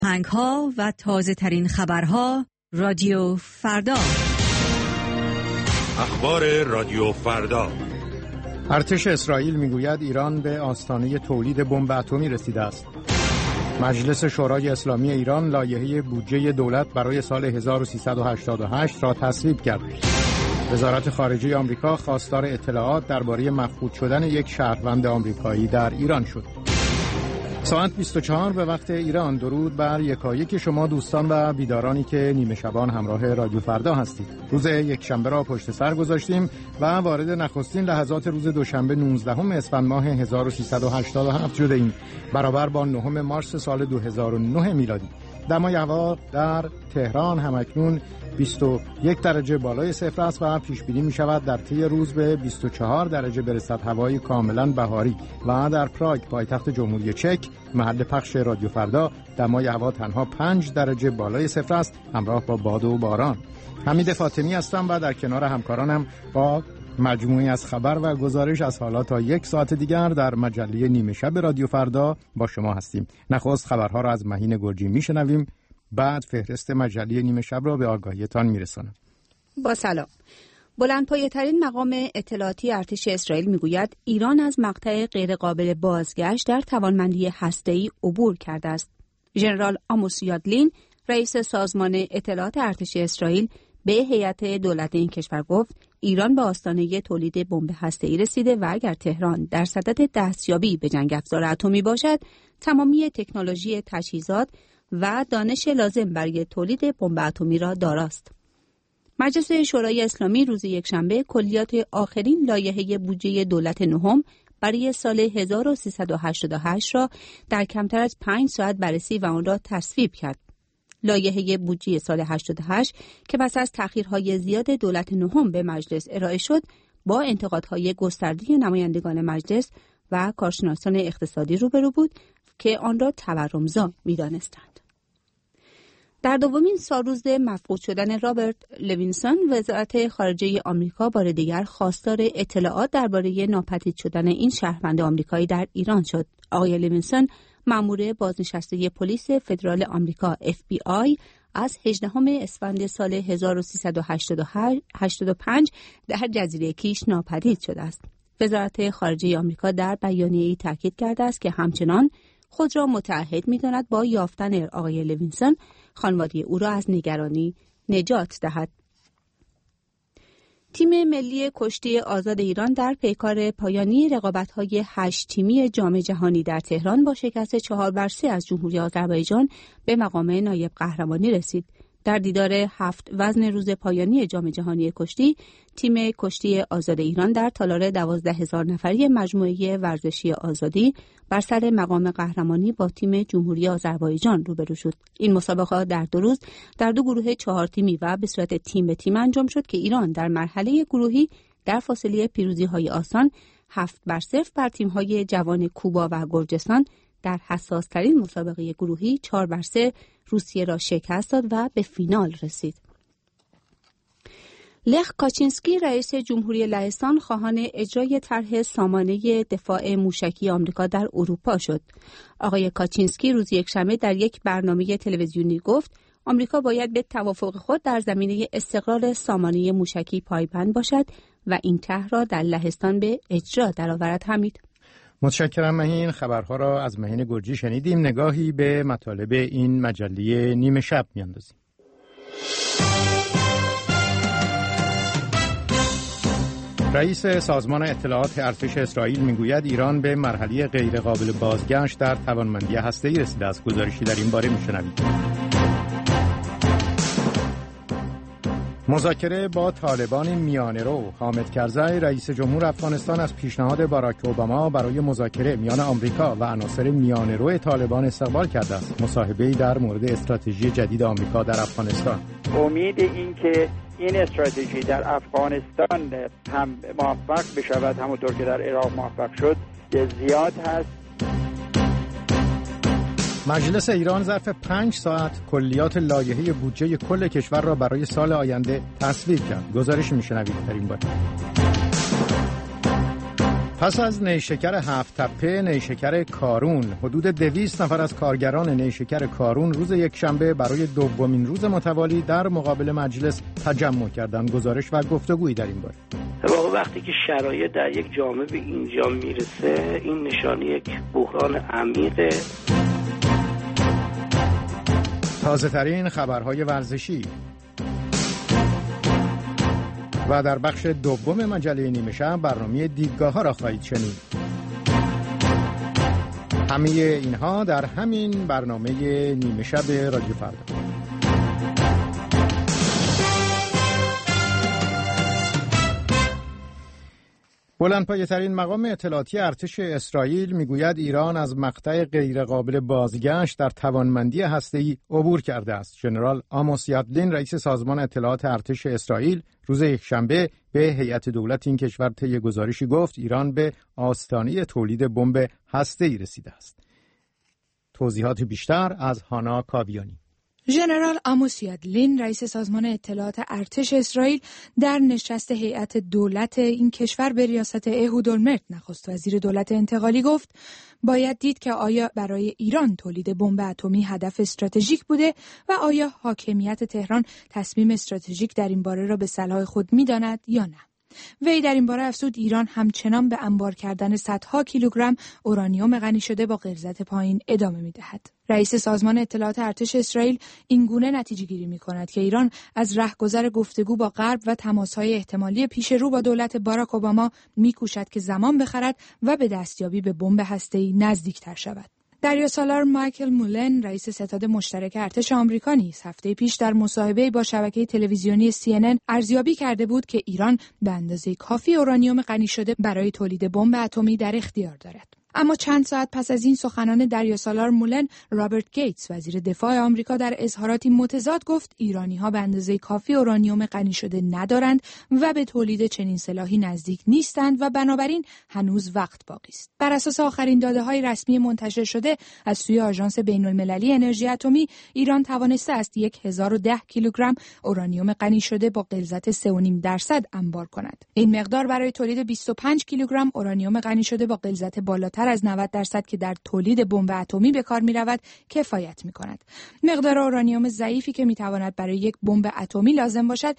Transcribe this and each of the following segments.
آهنگ‌ها و تازه‌ترین خبرها رادیو فردا. اخبار رادیو فردا. ارتش اسرائیل میگوید ایران به آستانه تولید بمب اتمی رسیده است. مجلس شورای اسلامی ایران لایحه بودجه دولت برای سال 1388 را تصویب کرد. وزارت خارجه آمریکا خواستار اطلاعات درباره مفقود شدن یک شهروند آمریکایی در ایران شد. ساعت 24 به وقت ایران. درود بر یکایک شما دوستان و بیدارانی که نیمه شبان همراه رادیو فردا هستید. روز یک شنبه را پشت سر گذاشتیم و وارد نخستین لحظات روز دوشنبه 19 اسفند ماه 1387 شده ایم، برابر با 9 مارس سال 2009 میلادی. دمای هوا در تهران همکنون 21 درجه بالای صفر است و پیش بینی می شود در طی روز به 24 درجه برسد هوای کاملا بهاری. و در پراگ پایتخت جمهوری چک محل پخش رادیو فردا دمای هوا تنها 5 درجه بالای صفر است، همراه با باد و باران. حمید فاطمی هستم و در کنار همکارانم با مجموعی از خبر و گزارش از حالا تا 1 ساعت دیگر در مجله نیمه شب رادیو فردا با شما هستیم. نخست خبرها را از مهین گرجی میشنویم، بعد فهرست مجله نیمه شب را به آگاهیتان میرسانم. با سلام. بلندپایه‌ترین مقام اطلاعاتی ارتش اسرائیل میگوید ایران از مقطع غیرقابل بازگشت در توانمندی هسته‌ای عبور کرده است. ژنرال آموس یادلین، رئیس سازمان اطلاعات ارتش اسرائیل، به هیئت دولت این کشور گفت ایران به آستانه تولید بمب هسته‌ای رسیده و اگر تهران در صدد دستیابی به جنگ افزار اتمی باشد، تمامی تکنولوژی تجهیزات و دانش لازم برای تولید بمب اتمی را داراست. مجلس شورای اسلامی روز یکشنبه کلیات آخرین لایحه بودجه دولت نهم برای سال 1388 را در کمتر از 5 ساعت بررسی و آن را تصویب کرد. لایحه بودجه سال 88 که پس از تأخیرهای زیاد دولت نهم به مجلس ارائه شد، با انتقادهای گسترده نمایندگان مجلس و کارشناسان اقتصادی روبرو بود که آن را تورم‌زا می‌دانستند. در دومین سالروز مفقود شدن رابرت لوینسون، وزارت خارجه آمریکا بار دیگر خواستار اطلاعات درباره ناپدید شدن این شهروند آمریکایی در ایران شد. آقای لوینسون، مأمور بازنشسته پلیس فدرال آمریکا FBI، از 18 اسفند سال 1385 در جزیره کیش ناپدید شده است. وزارت خارجه آمریکا در بیانیه‌ای تاکید کرده است که همچنان خود را متعهد می‌داند با یافتن آقای لوینسون خانواده او را از نگرانی نجات دهد. تیم ملی کشتی آزاد ایران در پیکار پایانی رقابت‌های 8 تیمی جام جهانی در تهران با شکست 4-3 از جمهوری آذربایجان به مقام نایب قهرمانی رسید. در دیدار 7 وزن روز پایانی جام جهانی کشتی، تیم کشتی آزاد ایران در تالار 12,000 نفری مجموعه ورزشی آزادی بر سر مقام قهرمانی با تیم جمهوری آذربایجان روبرو شد. این مسابقه در 2 روز در 2 گروه 4 تیمی و به صورت تیم به تیم انجام شد که ایران در مرحله گروهی در فاصله پیروزی‌های آسان 7-0 بر تیم‌های جوان کوبا و گرجستان، در حساس‌ترین مسابقه گروهی 4-3 روسیه را شکست داد و به فینال رسید. لخ کاچینسکی، رئیس جمهوری لهستان، خواهان اجرای طرح سامانه دفاع موشکی آمریکا در اروپا شد. آقای کاچینسکی روز یکشنبه در یک برنامه تلویزیونی گفت آمریکا باید به توافق خود در زمینه استقرار سامانه موشکی پایبند باشد و این طرح را در لهستان به اجرا درآورد. حمید. متشکرم مهین. خبرها را از مهین گرجی شنیدیم. نگاهی به مطالب این مجله نیمه شب میاندازیم. رئیس سازمان اطلاعات ارتش اسرائیل میگوید ایران به مرحله غیرقابل بازگشت در توانمندی هسته‌ای رسیده است. گزارشی در این باره میشنوید. مذاکره با طالبان میانه‌رو. حامد کرزی، رئیس جمهور افغانستان، از پیشنهاد باراک اوباما برای مذاکره میان آمریکا و عناصر میانه‌رو طالبان استقبال کرده است. مصاحبه‌ای در مورد استراتژی جدید آمریکا در افغانستان. امید این که این استراتژی در افغانستان هم موفق بشود همونطور که در عراق موفق شد زیاد هست. مجلس ایران ظرف 5 ساعت کلیات لایحه بودجه کل کشور را برای سال آینده تصویب کرد. گزارش میشنوید در این باره. پس از نیشکر هفت تپه، نیشکر کارون، حدود 200 نفر از کارگران نیشکر کارون روز یکشنبه برای دومین روز متوالی در مقابل مجلس تجمع کردند. گزارش و گفتگویی در این باره. واقعا وقتی که شرایط در یک جامعه به اینجا میرسه، این نشانه یک بحران عمیقه. تازه ترین خبرهای ورزشی و در بخش دوم مجله نیمه شب برنامه دیدگاه ها را خواهید شنید. همه اینها در همین برنامه نیمه شب رادیو فردا. بلندپایه‌ترین مقام اطلاعاتی ارتش اسرائیل میگوید ایران از مقطع غیرقابل بازگشت در توانمندی هسته‌ای عبور کرده است. ژنرال آموس یادلین، رئیس سازمان اطلاعات ارتش اسرائیل، روز یکشنبه به هیئت دولت این کشور طی گزارشی گفت ایران به آستانه تولید بمب هسته‌ای رسیده است. توضیحات بیشتر از هانا کاویانی. ژنرال آموس یادلین، رئیس سازمان اطلاعات ارتش اسرائیل، در نشست هیئت دولت این کشور به ریاست اهود اولمرت، نخست وزیر دولت انتقالی، گفت باید دید که آیا برای ایران تولید بمب اتمی هدف استراتژیک بوده و آیا حاکمیت تهران تصمیم استراتژیک در این باره را به صلاح خود می‌داند یا نه. وی در این باره افزود ایران همچنان به انبار کردن صدها کیلوگرم اورانیوم غنی شده با غلظت پایین ادامه می‌دهد. رئیس سازمان اطلاعات ارتش اسرائیل این گونه نتیجه گیری می‌کند که ایران از رهگذر گفتگو با غرب و تماس‌های احتمالی پیش رو با دولت باراک اوباما می‌کوشد که زمان بخرد و به دستیابی به بمب هسته‌ای نزدیک‌تر شود. دریاسالار مایکل مولن، رئیس ستاد مشترک ارتش آمریکا، نیز هفته پیش در مصاحبه‌ای با شبکه تلویزیونی CNN ارزیابی کرده بود که ایران به اندازه کافی اورانیوم غنی شده برای تولید بمب اتمی در اختیار دارد. اما چند ساعت پس از این سخنان دریاسالار مولن، رابرت گیتس، وزیر دفاع آمریکا، در اظهاراتی متضاد گفت ایرانی‌ها به اندازه کافی اورانیوم غنی شده ندارند و به تولید چنین سلاحی نزدیک نیستند و بنابراین هنوز وقت باقی است. بر اساس آخرین داده‌های رسمی منتشر شده از سوی آژانس بین‌المللی انرژی اتمی، ایران توانسته است 1010 کیلوگرم اورانیوم غنی شده با غلظت 3.5% انبار کند. این مقدار برای تولید 25 کیلوگرم اورانیوم غنی شده با غلظت بالاتر از 90% که در تولید بمب اتمی به کار می‌رود کفایت می‌کند. مقدار اورانیوم ضعیفی که می‌تواند برای یک بمب اتمی لازم باشد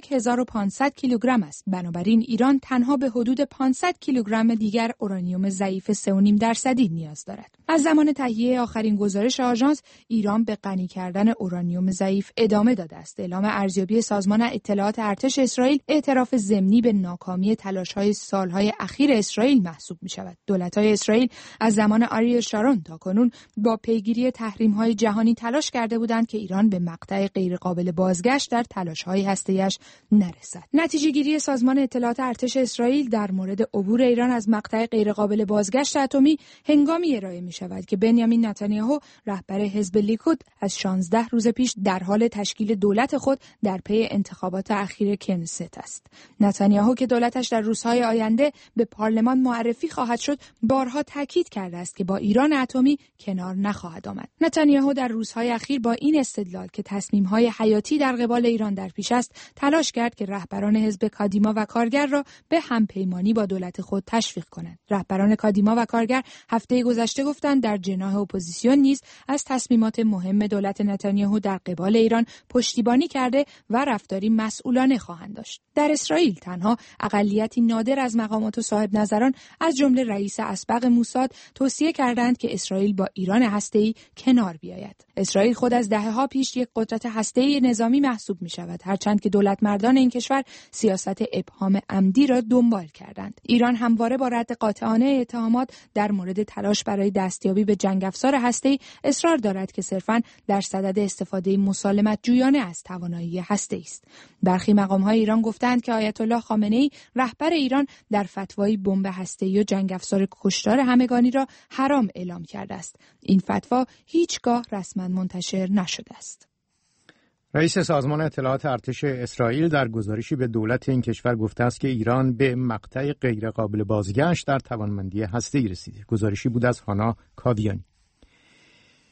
1500 کیلوگرم است. بنابراین ایران تنها به حدود 500 کیلوگرم دیگر اورانیوم ضعیف 3.5% نیاز دارد. از زمان تهیه آخرین گزارش آژانس، ایران به غنی کردن اورانیوم ضعیف ادامه داده است. اعلام ارزیابی سازمان اطلاعات ارتش اسرائیل اعتراف ضمنی به ناکامی تلاش‌های سال‌های اخیر اسرائیل محسوب می‌شود. دولت‌های اسرائیل از زمان آریل شارون تا کنون با پیگیری تحریم‌های جهانی تلاش کرده بودند که ایران به مقطع غیرقابل بازگشت در تلاش‌های هسته‌ایش نرسد. نتیجه‌گیری سازمان اطلاعات ارتش اسرائیل در مورد عبور ایران از مقطع غیرقابل بازگشت اتمی هنگامی ارائه می‌شود که بنیامین نتانیاهو، رهبر حزب لیکود، از 16 روز پیش در حال تشکیل دولت خود در پی انتخابات اخیر کنست است. نتانیاهو که دولتش در روزهای آینده به پارلمان معرفی خواهد شد، بارها تاکید کرده است که با ایران اتمی کنار نخواهد آمد. نتانیاهو در روزهای اخیر با این استدلال که تصمیم‌های حیاتی در قبال ایران در پیش است، تلاش کرد که رهبران حزب کادیما و کارگر را به همپیمانی با دولت خود تشویق کند. رهبران کادیما و کارگر هفته گذشته گفتند در جناح اپوزیسیون نیز از تصمیمات مهم دولت نتانیاهو در قبال ایران پشتیبانی کرده و رفتاری مسئولانه خواهند داشت. در اسرائیل تنها اقلیتی نادر از مقامات و صاحب نظران از جمله رئیس اسبق موساد توصیه کردند که اسرائیل با ایران هسته‌ای کنار بیاید. اسرائیل خود از دهه‌ها پیش یک قدرت هسته‌ای نظامی محسوب می‌شود، هرچند که دولتمردان این کشور سیاست ابهام عمدی را دنبال کردند. ایران همواره با رد قاطعانه اتهامات در مورد تلاش برای دستیابی به جنگ افزار هسته‌ای اصرار دارد که صرفاً در صدد استفاده مسالمت جویانه از توانایی هسته‌ای است. برخی مقام‌های ایران گفتند که آیت الله خامنه‌ای، رهبر ایران، در فتوای بمب هسته‌ای و جنگ افزار کشتار همگانی را حرام اعلام کرده است. این فتوا هیچگاه رسما منتشر نشده است. رئیس سازمان اطلاعات ارتش اسرائیل در گزارشی به دولت این کشور گفته است که ایران به مقطع غیرقابل بازگشت در توانمندی هسته‌ای رسیده. گزارشی بود از هانا کاویانی.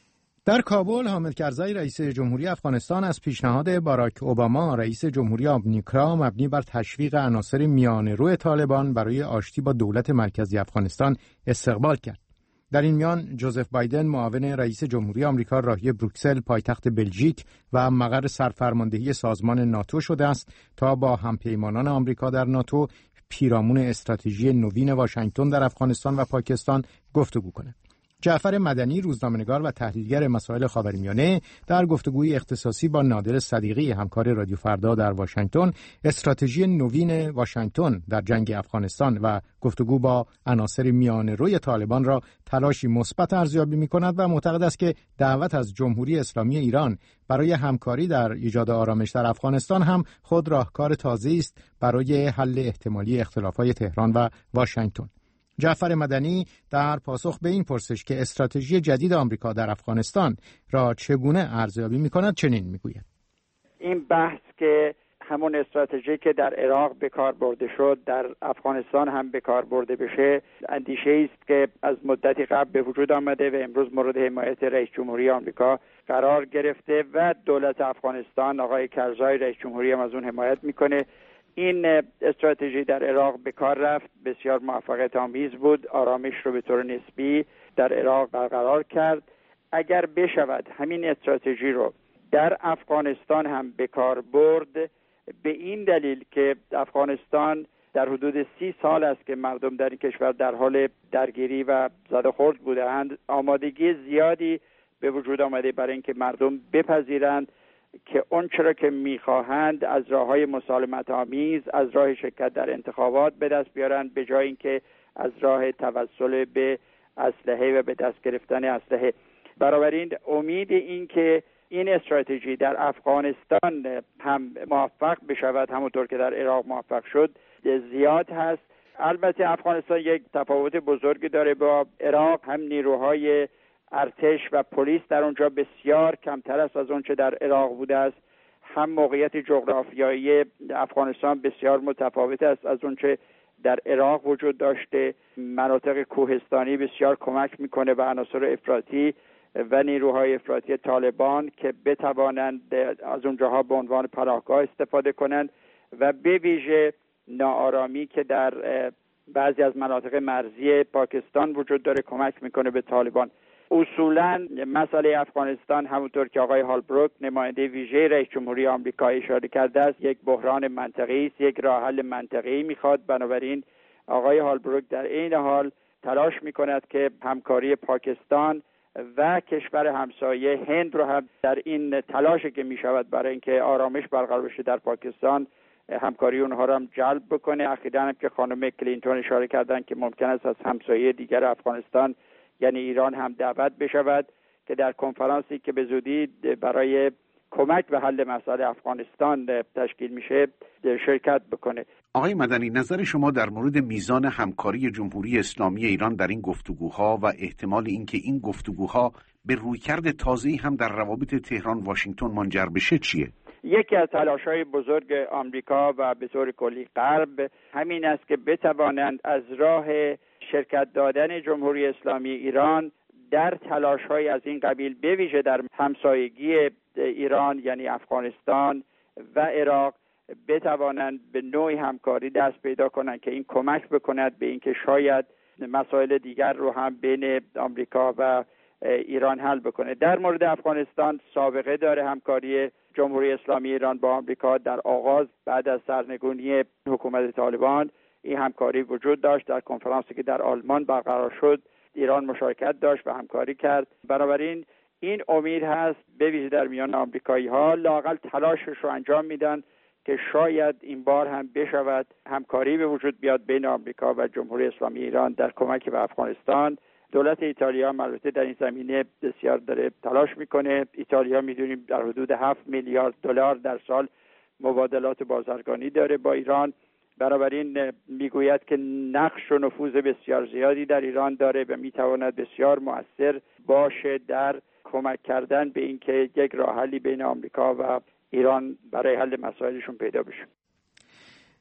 در کابل حامد کرزی رئیس جمهوری افغانستان از پیشنهاد باراک اوباما رئیس جمهوری آمریکا مبنی بر تشویق عناصر میانه‌رو طالبان برای آشتی با دولت مرکزی افغانستان استقبال کرد. در این میان جوزف بایدن معاون رئیس جمهوری آمریکا راهی بروکسل پایتخت بلژیک و مقر سرفرماندهی سازمان ناتو شده است تا با همپیمانان آمریکا در ناتو پیرامون استراتژی نوین واشنگتن در افغانستان و پاکستان گفتگو کند. جعفر مدنی روزنامه‌نگار و تحلیلگر مسائل خاورمیانه در گفتگوی اختصاصی با نادر صدیقی همکار رادیو فردا در واشنگتن استراتژی نوین واشنگتن در جنگ افغانستان و گفتگو با عناصر میانه‌روی طالبان را تلاشی مثبت ارزیابی می‌کند و معتقد است که دعوت از جمهوری اسلامی ایران برای همکاری در ایجاد آرامش در افغانستان هم خود راهکار تازه‌ای است برای حل احتمالی اختلافات تهران و واشنگتن. جعفر مدنی در پاسخ به این پرسش که استراتژی جدید آمریکا در افغانستان را چگونه ارزیابی می‌کند چنین می‌گوید: این بحث که همون استراتژی که در عراق به کار برده شد در افغانستان هم به کار برده بشه اندیشه است که از مدتی قبل به وجود آمده و امروز مورد حمایت رئیس جمهوری آمریکا قرار گرفته و دولت افغانستان آقای کرزی رئیس جمهوری هم از اون حمایت میکنه. این استراتژی در عراق به کار رفت، بسیار موفقیت آمیز بود، آرامش رو به طور نسبی در عراق برقرار کرد. اگر بشود همین استراتژی رو در افغانستان هم به کار برد، به این دلیل که افغانستان در حدود 30 سال است که مردم در این کشور در حال درگیری و زد خورد بودند، آمادگی زیادی به وجود آمده برای اینکه مردم بپذیرند که اون چرا که میخواهند از راههای مسالمت آمیز، از راه شرکت در انتخابات به دست بیارند به جای اینکه از راه توسل به اسلحه و به دست گرفتن اسلحه. بنابراین امید این که این استراتژی در افغانستان هم موفق بشود همونطور که در عراق موفق شد زیاد هست. البته افغانستان یک تفاوت بزرگی داره با عراق، هم نیروهای ارتش و پلیس در اونجا بسیار کمتر است از اونچه در عراق بوده است، هم موقعیت جغرافیایی افغانستان بسیار متفاوت است از اونچه در عراق وجود داشته. مناطق کوهستانی بسیار کمک میکنه به عناصر افراطی و نیروهای افراطی طالبان که بتوانند از اونجاها به عنوان پناهگاه استفاده کنند و به ویژه ناآرامی که در بعضی از مناطق مرزی پاکستان وجود داره کمک میکنه به طالبان. اصولاً مسئله افغانستان همونطور که آقای هالبروک نماینده ویژه رئیس جمهوری آمریکا اشاره کرده است یک بحران منطقه‌ای است، یک راه حل منطقه‌ای میخواد. بنابراین آقای هالبروک در این حال تلاش میکند که همکاری پاکستان و کشور همسایه هند رو هم در این تلاشی که میشود برای اینکه آرامش برقرار بشه در پاکستان همکاری اونها رو هم جلب بکنه. اخیراً هم که خانم کلینتون اشاره کردن که ممکن است از همسایه دیگر افغانستان یعنی ایران هم دعوت بشود که در کنفرانسی که به زودی برای کمک به حل مسائل افغانستان تشکیل میشه شرکت بکنه. آقای مدنی، نظر شما در مورد میزان همکاری جمهوری اسلامی ایران در این گفتگوها و احتمال اینکه این گفتگوها به رویکرد تازه‌ای هم در روابط تهران واشنگتن منجر بشه چیه؟ یکی از تلاش‌های بزرگ آمریکا و به طور کلی غرب همین است که بتوانند از راه شرکت دادن جمهوری اسلامی ایران در تلاش‌های از این قبیل به ویژه در همسایگی ایران یعنی افغانستان و عراق بتوانند به نوعی همکاری دست پیدا کنند که این کمک بکند به اینکه شاید مسائل دیگر رو هم بین آمریکا و ایران حل بکنه. در مورد افغانستان سابقه داره همکاری جمهوری اسلامی ایران با آمریکا. در آغاز بعد از سرنگونی حکومت طالبان این همکاری وجود داشت. در کنفرانسی که در آلمان برقرار شد ایران مشارکت داشت و همکاری کرد. بنابراین این امید هست به ویژه در میان آمریکایی‌ها لااقل تلاشش رو انجام میدن که شاید این بار هم بشود همکاری به وجود بیاد بین آمریکا و جمهوری اسلامی ایران در کمک به افغانستان. دولت ایتالیا البته در این زمینه بسیار داره تلاش میکنه. ایتالیا میدونیم در حدود 7 میلیارد دلار در سال مبادلات بازرگانی داره با ایران. بنابراین میگوید که نقش و نفوذ بسیار زیادی در ایران داره و میتواند بسیار مؤثر باشه در کمک کردن به اینکه یک راه حلی بین آمریکا و ایران برای حل مسائلشون پیدا بشه.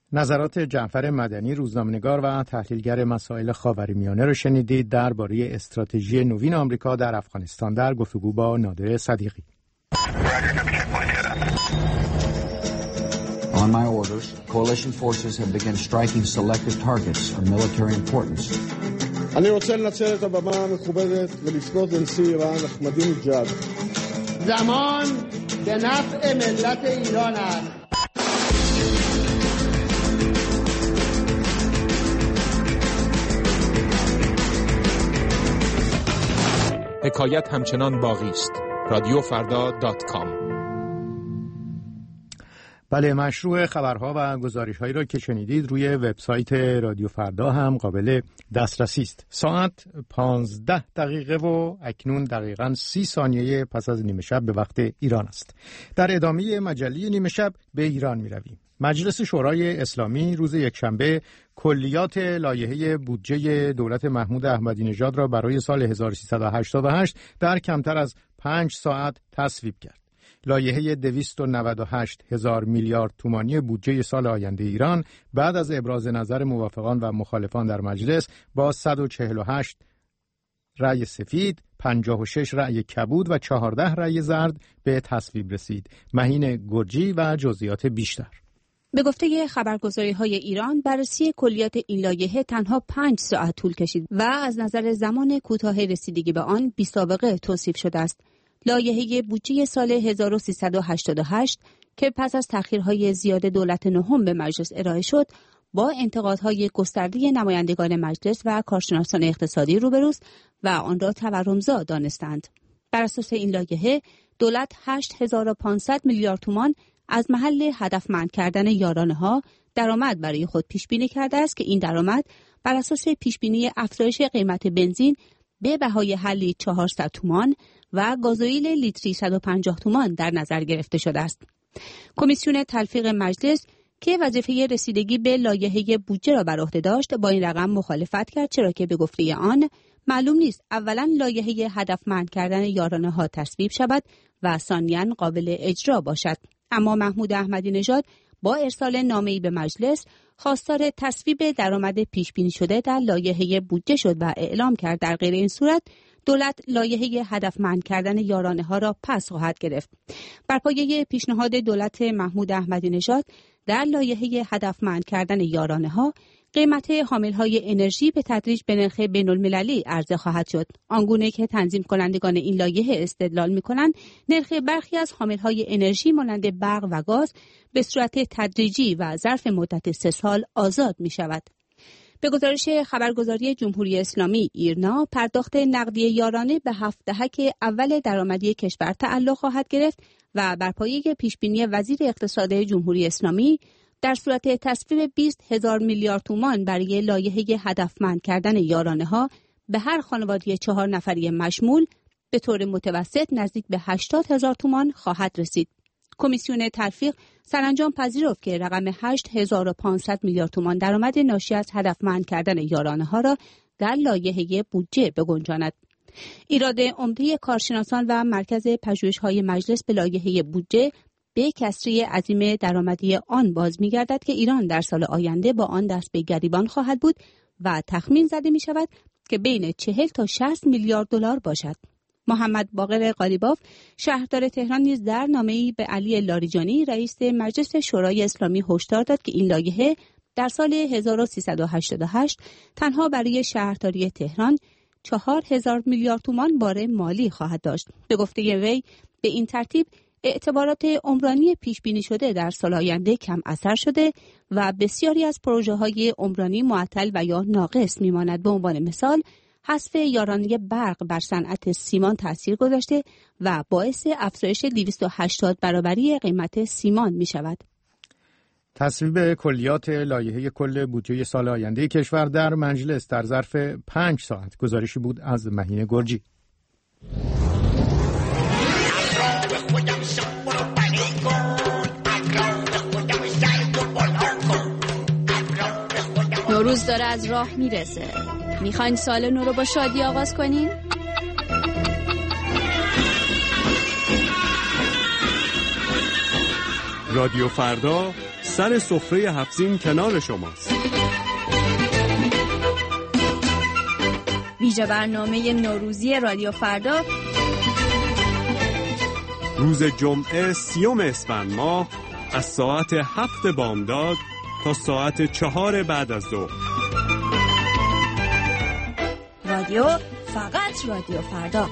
نظرات جعفر مدنی، روزنامه‌نگار و تحلیلگر مسائل خاورمیانه را شنیدید درباره استراتژی نوین آمریکا در افغانستان در گفتگو با نادر صدیقی. On my orders, coalition forces have begun striking selective targets of military importance. אני רוצה לנצל את הבמה המכובדת ולפנות לנשיא איראן אחמדינג'אד. زمان به نفع ملت ایران است. حکایت همچنان باقی است. رادیوفردا.com. بله، مشروع خبرها و گزارش‌هایی را که شنیدید روی وبسایت رادیو فردا هم قابل دسترسی است. ساعت 15 و اکنون دقیقاً 30 ثانیه پس از نیمه شب به وقت ایران است. در ادامه مجله نیمه شب به ایران می‌رویم. مجلس شورای اسلامی روز یکشنبه کلیات لایحه بودجه دولت محمود احمدی نژاد را برای سال 1388 در کمتر از 5 ساعت تصویب کرد. لایحه 298 هزار میلیارد تومانی بودجه سال آینده ایران بعد از ابراز نظر موافقان و مخالفان در مجلس با 148 رأی سفید، 56 رأی کبود و 14 رأی زرد به تصویب رسید. مهین گرجی و جزئیات بیشتر. به گفته خبرگزاری‌های ایران، بررسی کلیات این لایحه تنها 5 ساعت طول کشید و از نظر زمان کوتاه رسیدگی به آن بی‌سابقه توصیف شده است. لایحه بودجه سال 1388 که پس از تأخیرهای زیاد دولت نهم به مجلس ارائه شد، با انتقادهای گسترده نمایندگان مجلس و کارشناسان اقتصادی روبروست و آن را تورمزا دانستند. بر اساس این لایحه، دولت 8500 میلیارد تومان از محل هدفمند کردن یارانه‌ها درآمد برای خود پیش بینی کرده است که این درآمد بر اساس پیش بینی افزایش قیمت بنزین به بهای حلی 400 تومان و گازوئیل لیتری 150 تومان در نظر گرفته شده است. کمیسیون تلفیق مجلس که وظیفه رسیدگی به لایحه بودجه را بر عهده داشت با این رقم مخالفت کرد، چرا که به گفته آن معلوم نیست اولا لایحه هدفمند کردن یارانه‌ها تصویب شود و ثانیاً قابل اجرا باشد. اما محمود احمدی نژاد با ارسال نامه‌ای به مجلس خواستار تصویب درآمد پیش بینی شده در لایحه بودجه شد و اعلام کرد در غیر این صورت دولت لایحه هدفمند کردن یارانه‌ها را پس خواهد گرفت. بر پایه پیشنهاد دولت محمود احمدی نژاد در لایحه هدفمند کردن یارانه‌ها قیمت حامل‌های انرژی به تدریج به نرخ بین‌المللی عرضه خواهد شد. آنگونه که تنظیم کنندگان این لایحه استدلال می‌کنند، نرخ برخی از حامل‌های انرژی مانند برق و گاز به صورت تدریجی و ظرف مدت 3 سال آزاد می‌شود. به گزارش خبرگزاری جمهوری اسلامی ایرنا، پرداخت نقدی یارانه به 7 دهک اول درآمدی کشور تعلق خواهد گرفت و بر پایه پیشبینی وزیر اقتصاد جمهوری اسلامی در صورت تصویب 20,000 میلیارد تومان برای لایحه هدفمند کردن یارانه‌ها به هر خانواده 4 نفری مشمول به طور متوسط نزدیک به 80,000 تومان خواهد رسید. کمیسیون تلفیق سرانجام پذیرفت که رقم 8500 میلیارد تومان درآمد ناشی از هدفمند کردن یارانه‌ها را در لایحه بودجه بگنجاند. ایراد عمده کارشناسان و مرکز پژوهش‌های مجلس به لایحه بودجه به کسری عظیم درآمدی آن باز می‌گردد که ایران در سال آینده با آن دست به گریبان خواهد بود و تخمین زده می‌شود که بین 40 تا 60 میلیارد دلار باشد. محمد باقر قالیباف شهردار تهران نیز در نامه‌ای به علی لاریجانی رئیس مجلس شورای اسلامی هشدار داد که این لایحه در سال 1388 تنها برای شهرداری تهران 4000 میلیارد تومان بار مالی خواهد داشت. به گفته وی به این ترتیب اعتبارات عمرانی پیش بینی شده در سال آینده کم اثر شده و بسیاری از پروژه‌های عمرانی معطل و یا ناقص می‌ماند. به عنوان مثال حذف یارانه برق بر صنعت سیمان تأثیر گذاشته و باعث افزایش 280 برابری قیمت سیمان می‌شود. تصویب کلیات لایحه کل بودجه سال آینده کشور در مجلس در ظرف 5 ساعت. گزارشی بود از مهین گرجی. نوروز داره از راه میرسه. میخواین سال نو رو با شادی آغاز کنین؟ رادیو فردا سر سفره 7 سین کنار شماست. ویژه برنامه نوروزی رادیو فردا روز جمعه 30 اسفند ماه از ساعت 7 بامداد تا ساعت 4 بعد از ظهر. رادیو، فقط رادیو فردا.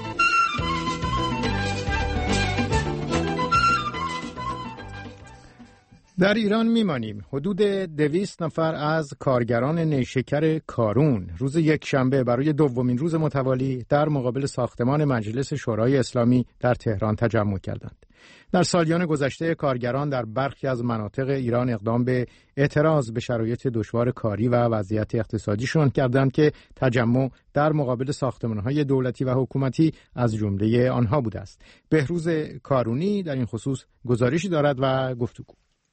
در ایران میمانیم. حدود 200 نفر از کارگران نیشکر کارون روز یکشنبه برای دومین روز متوالی در مقابل ساختمان مجلس شورای اسلامی در تهران تجمع کردند. در سالیان گذشته کارگران در برخی از مناطق ایران اقدام به اعتراض به شرایط دشوار کاری و وضعیت اقتصادیشون کردند که تجمع در مقابل ساختمان‌های دولتی و حکومتی از جمله آنها بوده است. بهروز کارونی در این خصوص گزارشی دارد و گفتگو.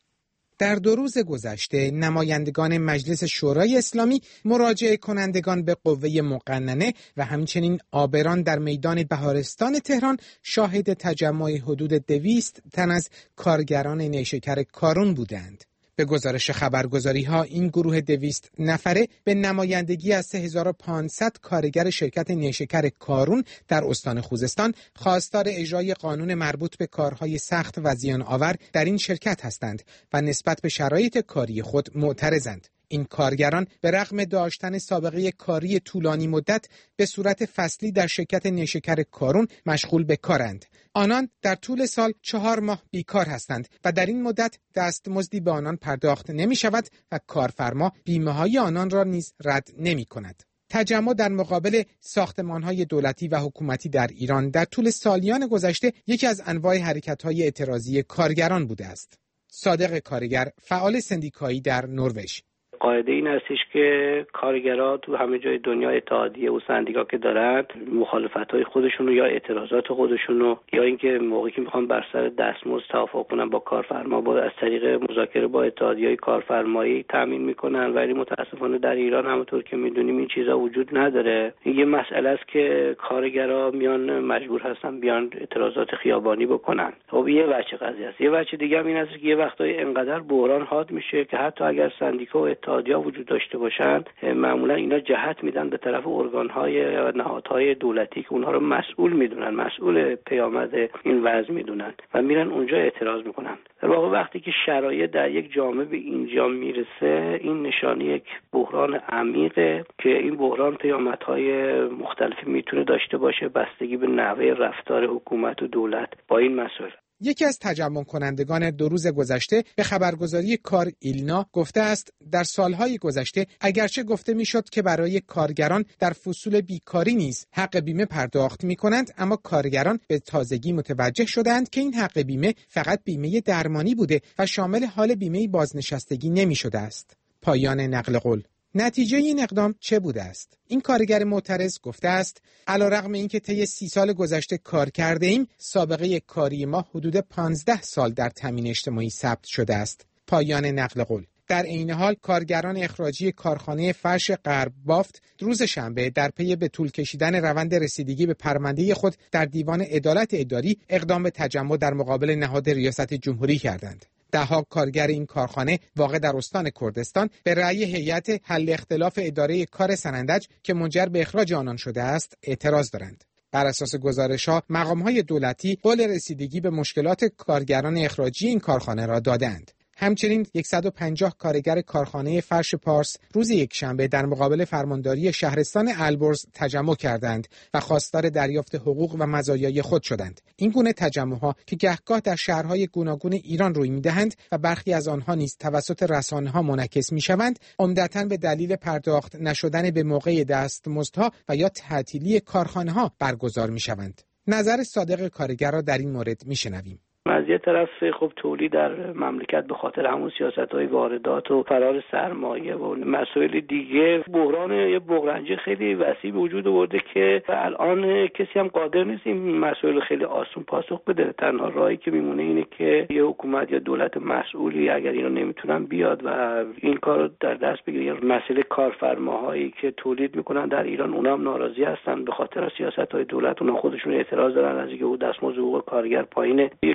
در 2 روز گذشته نمایندگان مجلس شورای اسلامی، مراجعه کنندگان به قوه مقننه و همچنین آبران در میدان بهارستان تهران شاهد تجمع حدود 200 تن از کارگران نیشکر کارون بودند. به گزارش خبرگزاری‌ها این گروه 200 نفره به نمایندگی از 3500 کارگر شرکت نیشکر کارون در استان خوزستان خواستار اجرای قانون مربوط به کارهای سخت و زیان آور در این شرکت هستند و نسبت به شرایط کاری خود معترضند. این کارگران به رغم داشتن سابقه کاری طولانی مدت به صورت فصلی در شرکت نیشکر کارون مشغول به کارند. آنان در طول سال 4 ماه بیکار هستند و در این مدت دستمزدی به آنان پرداخت نمی شود و کارفرما بیمه‌های آنان را نیز رد نمی کند. تجمع در مقابل ساختمان‌های دولتی و حکومتی در ایران در طول سالیان گذشته یکی از انواع حرکت‌های اعتراضی کارگران بوده است. صادق کارگر، فعال سندیکایی در نروژ: قاعده این هستش که کارگرها تو همه جای دنیا اتحادیه و سندیکا که دارن مخالفت‌های خودشونو یا اعتراضات خودشونو یا اینکه موقعی که میخوان بر سر دستمزد توافق کنن با کارفرما با از طریق مذاکره با اتحادیه‌های کارفرمایی تامین میکنن، ولی متاسفانه در ایران همونطور که میدونیم این چیزا وجود نداره. یه مسئله است که کارگرها میان مجبور هستن بیان اعتراضات خیابانی بکنن. خب یه بچه قضیه است. یه بچه دیگه هم این است که یه وقتایی انقدر بحران حاد میشه که حتی اگر سندیکا و اتحادیه وجود داشته باشند معمولا اینا جهت میدن به طرف ارگان‌های و نهادهای دولتی که اونها رو مسئول میدونن، مسئول پیامد این وضع میدونن و میرن اونجا اعتراض میکنن. در واقع وقتی که شرایط در یک جامعه به اینجا میرسه این نشانه یک بحران عمیقه که این بحران پیامدهای مختلفی میتونه داشته باشه بستگی به نحوه رفتار حکومت و دولت با این مسائل. یکی از تجمع کنندگان 2 روز گذشته به خبرگزاری کار ایلنا گفته است در سالهای گذشته اگرچه گفته میشد که برای کارگران در فصول بیکاری نیز حق بیمه پرداخت می کنند، اما کارگران به تازگی متوجه شدند که این حق بیمه فقط بیمه درمانی بوده و شامل حال بیمه بازنشستگی نمی شده است. پایان نقل قول. نتیجه این اقدام چه بوده است؟ این کارگر معترض گفته است علیرغم اینکه طی 30 سال گذشته کار کرده ایم، سابقه کاری ما حدود 15 سال در تامین اجتماعی ثبت شده است. پایان نقل قول. در عین حال کارگران اخراجی کارخانه فرش غرب بافت روز شنبه در پی به طول کشیدن روند رسیدگی به پرونده خود در دیوان عدالت اداری اقدام به تجمع در مقابل نهاد ریاست جمهوری کردند. ده‌ها کارگر این کارخانه واقع در استان کردستان به رأی هیئت حل اختلاف اداره کار سنندج که منجر به اخراج آنان شده است اعتراض دارند. بر اساس گزارش‌ها مقام‌های دولتی قول رسیدگی به مشکلات کارگران اخراجی این کارخانه را دادند. همچنین 150 کارگر کارخانه فرش پارس روز یکشنبه در مقابل فرمانداری شهرستان البرز تجمع کردند و خواستار دریافت حقوق و مزایای خود شدند. این گونه تجمع‌ها که گهگاه در شهرهای گوناگون ایران روی می‌دهند و برخی از آنها نیز توسط رسانه‌ها منعکس می‌شوند، عمدتاً به دلیل پرداخت نشدن به موقع دستمزدها و یا تعطیلی کارخانه‌ها برگزار می‌شوند. نظر صادق کارگر را در این مورد می‌شنویم. از یه طرف خب تولید در مملکت به خاطر همون سیاست‌های واردات و فرار سرمایه و مسائل دیگه یه بحرانچه خیلی وسیع به وجود آورده که الان کسی هم قادر نیست این مسائل خیلی آسون پاسخ بده. تنها راهی که میمونه اینه که یه حکومت یا دولت مسئولی اگر اینا نمیتونن بیاد و این کارو در دست بگیره. مسئله کارفرماهایی که تولید میکنن در ایران اونا هم ناراضی هستن به خاطر سیاست‌های دولت، اونا خودشون اعتراض دارن از اینکه دستمزد حقوق کارگر پایینه. یکی از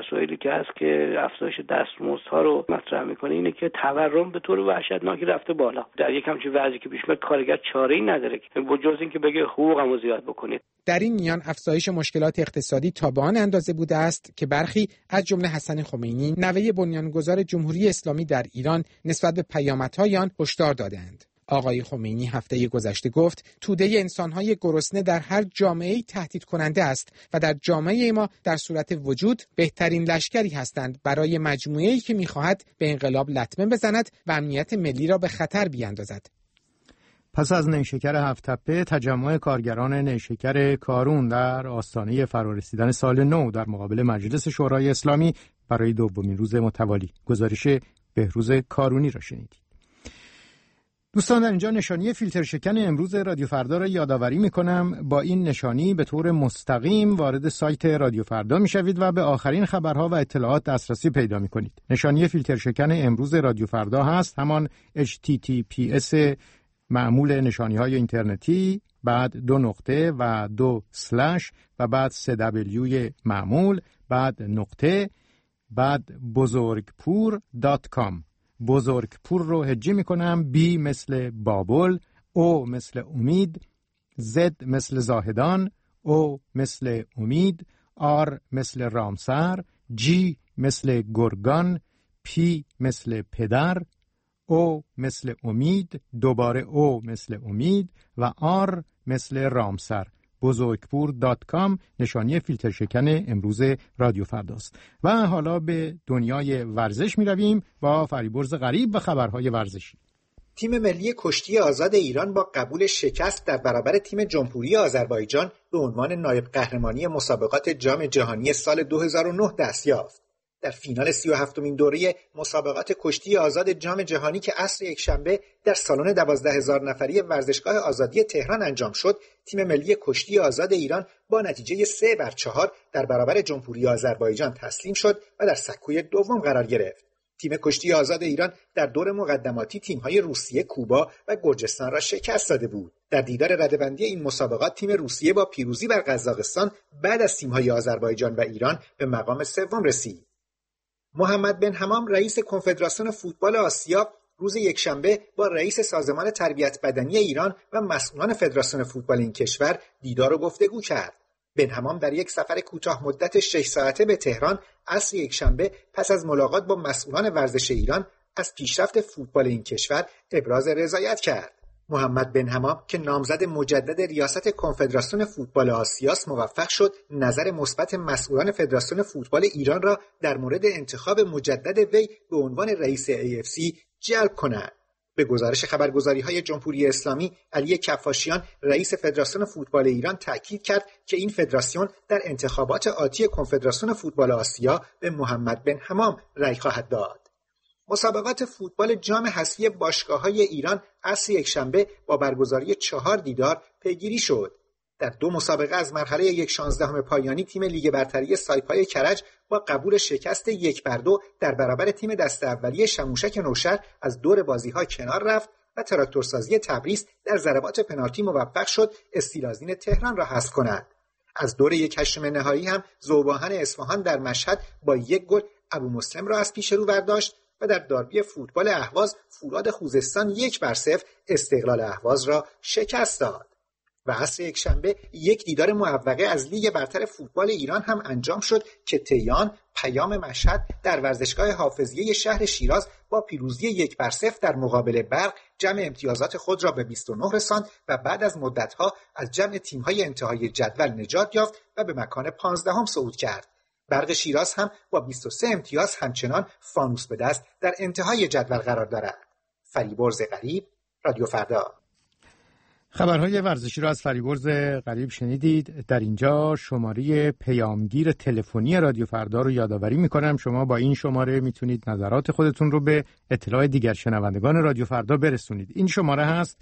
مسائلی که هست که افزایش دستمزدها رو مطرح میکنه اینه که تورم به طور وحشتناکی رفته بالا. در یک همچین وضعی که پیش میاد کارگر چاره‌ای نداره که بجز اینکه بگه حقوقمو زیاد بکنید. در این میان افزایش مشکلات اقتصادی تا به آن اندازه بوده است که برخی از جمله حسن خمینی نوه بنیانگذار جمهوری اسلامی در ایران نسبت به پیامدهای آن هشدار دادند. آقای خمینی هفته گذشته گفت توده انسان‌های گرسنه در هر جامعه‌ای تهدید کننده است و در جامعه ما در صورت وجود بهترین لشکری هستند برای مجموعه‌ای که می‌خواهد به انقلاب لطمه بزند و امنیت ملی را به خطر بیاندازد. پس از نیشکر هفت‌تپه، تجمع کارگران نیشکر کارون در آستانه فرارسیدن سال نو در مقابل مجلس شورای اسلامی برای دومین روز متوالی. گزارش بهروز کارونی را شنیدید. دوستان، در اینجا نشانی فیلتر شکن امروز رادیو فردا را یادآوری می‌کنم. با این نشانی به طور مستقیم وارد سایت رادیو فردا می‌شوید و به آخرین خبرها و اطلاعات دسترسی پیدا می‌کنید. نشانی فیلتر شکن امروز رادیو فردا هست همان https معمول نشانی‌های اینترنتی، بعد 2 نقطه و 2 سلش و بعد 3w معمول، بعد نقطه، بعد بزرگپور.com. بزرگپور رو هجی میکنم. B مثل بابل، O مثل امید، Z مثل زاهدان، O مثل امید، R مثل رامسر، G مثل گرگان، P مثل پدر، O مثل امید، دوباره O مثل امید و R مثل رامسر. بزرگپور.com نشانی فیلتر شکن امروز رادیو فرداست. و حالا به دنیای ورزش می رویم با فریبرز غریب و خبرهای ورزشی. تیم ملی کشتی آزاد ایران با قبول شکست در برابر تیم جمهوری آذربایجان به عنوان نایب قهرمانی مسابقات جام جهانی سال 2009 دست یافت. در فینال 37مین دوره مسابقات کشتی آزاد جام جهانی که عصر یکشنبه در سالن 12,000 نفری ورزشگاه آزادی تهران انجام شد، تیم ملی کشتی آزاد ایران با نتیجه 3-4 در برابر جمهوری آذربایجان تسلیم شد و در سکوی دوم قرار گرفت. تیم کشتی آزاد ایران در دور مقدماتی تیم‌های روسیه، کوبا و گرجستان را شکست داده بود. در دیدار رده‌بندی این مسابقات تیم روسیه با پیروزی بر قزاقستان بعد از تیم‌های آذربایجان و ایران به مقام سوم رسید. محمد بن حمام رئیس کنفدراسیون فوتبال آسیا روز یکشنبه با رئیس سازمان تربیت بدنی ایران و مسئولان فدراسیون فوتبال این کشور دیدار و گفتگو کرد. بن حمام در یک سفر کوتاه مدت 6 ساعته به تهران عصر یکشنبه پس از ملاقات با مسئولان ورزش ایران از پیشرفت فوتبال این کشور ابراز رضایت کرد. محمد بن حمام که نامزد مجدد ریاست کنفدراسیون فوتبال آسیاست موفق شد نظر مثبت مسئولان فدراسیون فوتبال ایران را در مورد انتخاب مجدد وی به عنوان رئیس AFC جلب کند. به گزارش خبرگزاری‌های جمهوری اسلامی، علی کفاشیان رئیس فدراسیون فوتبال ایران تاکید کرد که این فدراسیون در انتخابات آتی کنفدراسیون فوتبال آسیا به محمد بن حمام رأی خواهد داد. مسابقات فوتبال جام حذفی باشگاه‌های ایران عصر یکشنبه با برگزاری 4 دیدار پیگیری شد. در 2 مسابقه از مرحله 1/16 پایانی تیم لیگ برتری سایپای کرج با قبول شکست 1-2 در برابر تیم دست اولیه شموشک نوشهر از دور بازی‌ها کنار رفت و تراکتورسازی تبریز در ضربات پنالتی موفق شد استیلازین تهران را حذف کند. از دور 1/8 نهایی هم ذوباهن اصفهان در مشهد با 1 گل ابو مسلم را از پیش رو برداشت و در داربی فوتبال اهواز فولاد خوزستان 1-0 استقلال اهواز را شکست داد. و عصر یکشنبه یک دیدار معوقه از لیگ برتر فوتبال ایران هم انجام شد که تیان پیام مشهد در ورزشگاه حافظیه شهر شیراز با پیروزی 1-0 در مقابل برق جمع امتیازات خود را به 29 رساند و بعد از مدتها از جمع تیم‌های انتهای جدول نجات یافت و به مکان 15 صعود کرد. برق شیراز هم با 23 امتیاز همچنان فانوس به دست در انتهای جدول قرار دارد. فریبرز غریب، رادیو فردا. خبرهای ورزشی را از فریبرز غریب شنیدید. در اینجا شماره پیامگیر تلفنی رادیو فردا رو یادآوری می‌کنم. شما با این شماره میتونید نظرات خودتون رو به اطلاع دیگر شنوندگان رادیو فردا برسونید. این شماره هست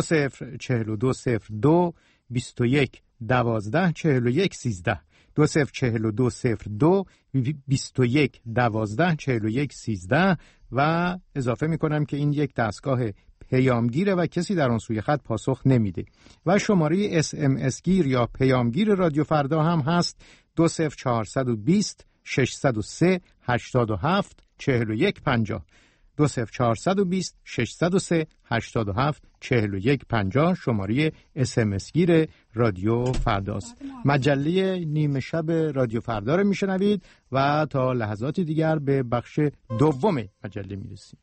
204202 21 12 41 13 204202 21 12 41 13 و اضافه می‌کنم که این یک دستگاه پیامگیره و کسی در آن سوی خط پاسخ نمیده. و شماره SMS گیر یا پیامگیر رادیو فردا هم هست 20420 603 87 41 50 20420 603 87 41 50 شماره SMS گیر رادیو فرداست. مجله نیمه شب رادیو فردا رو میشنوید و تا لحظاتی دیگر به بخش دوم مجله میرسیم.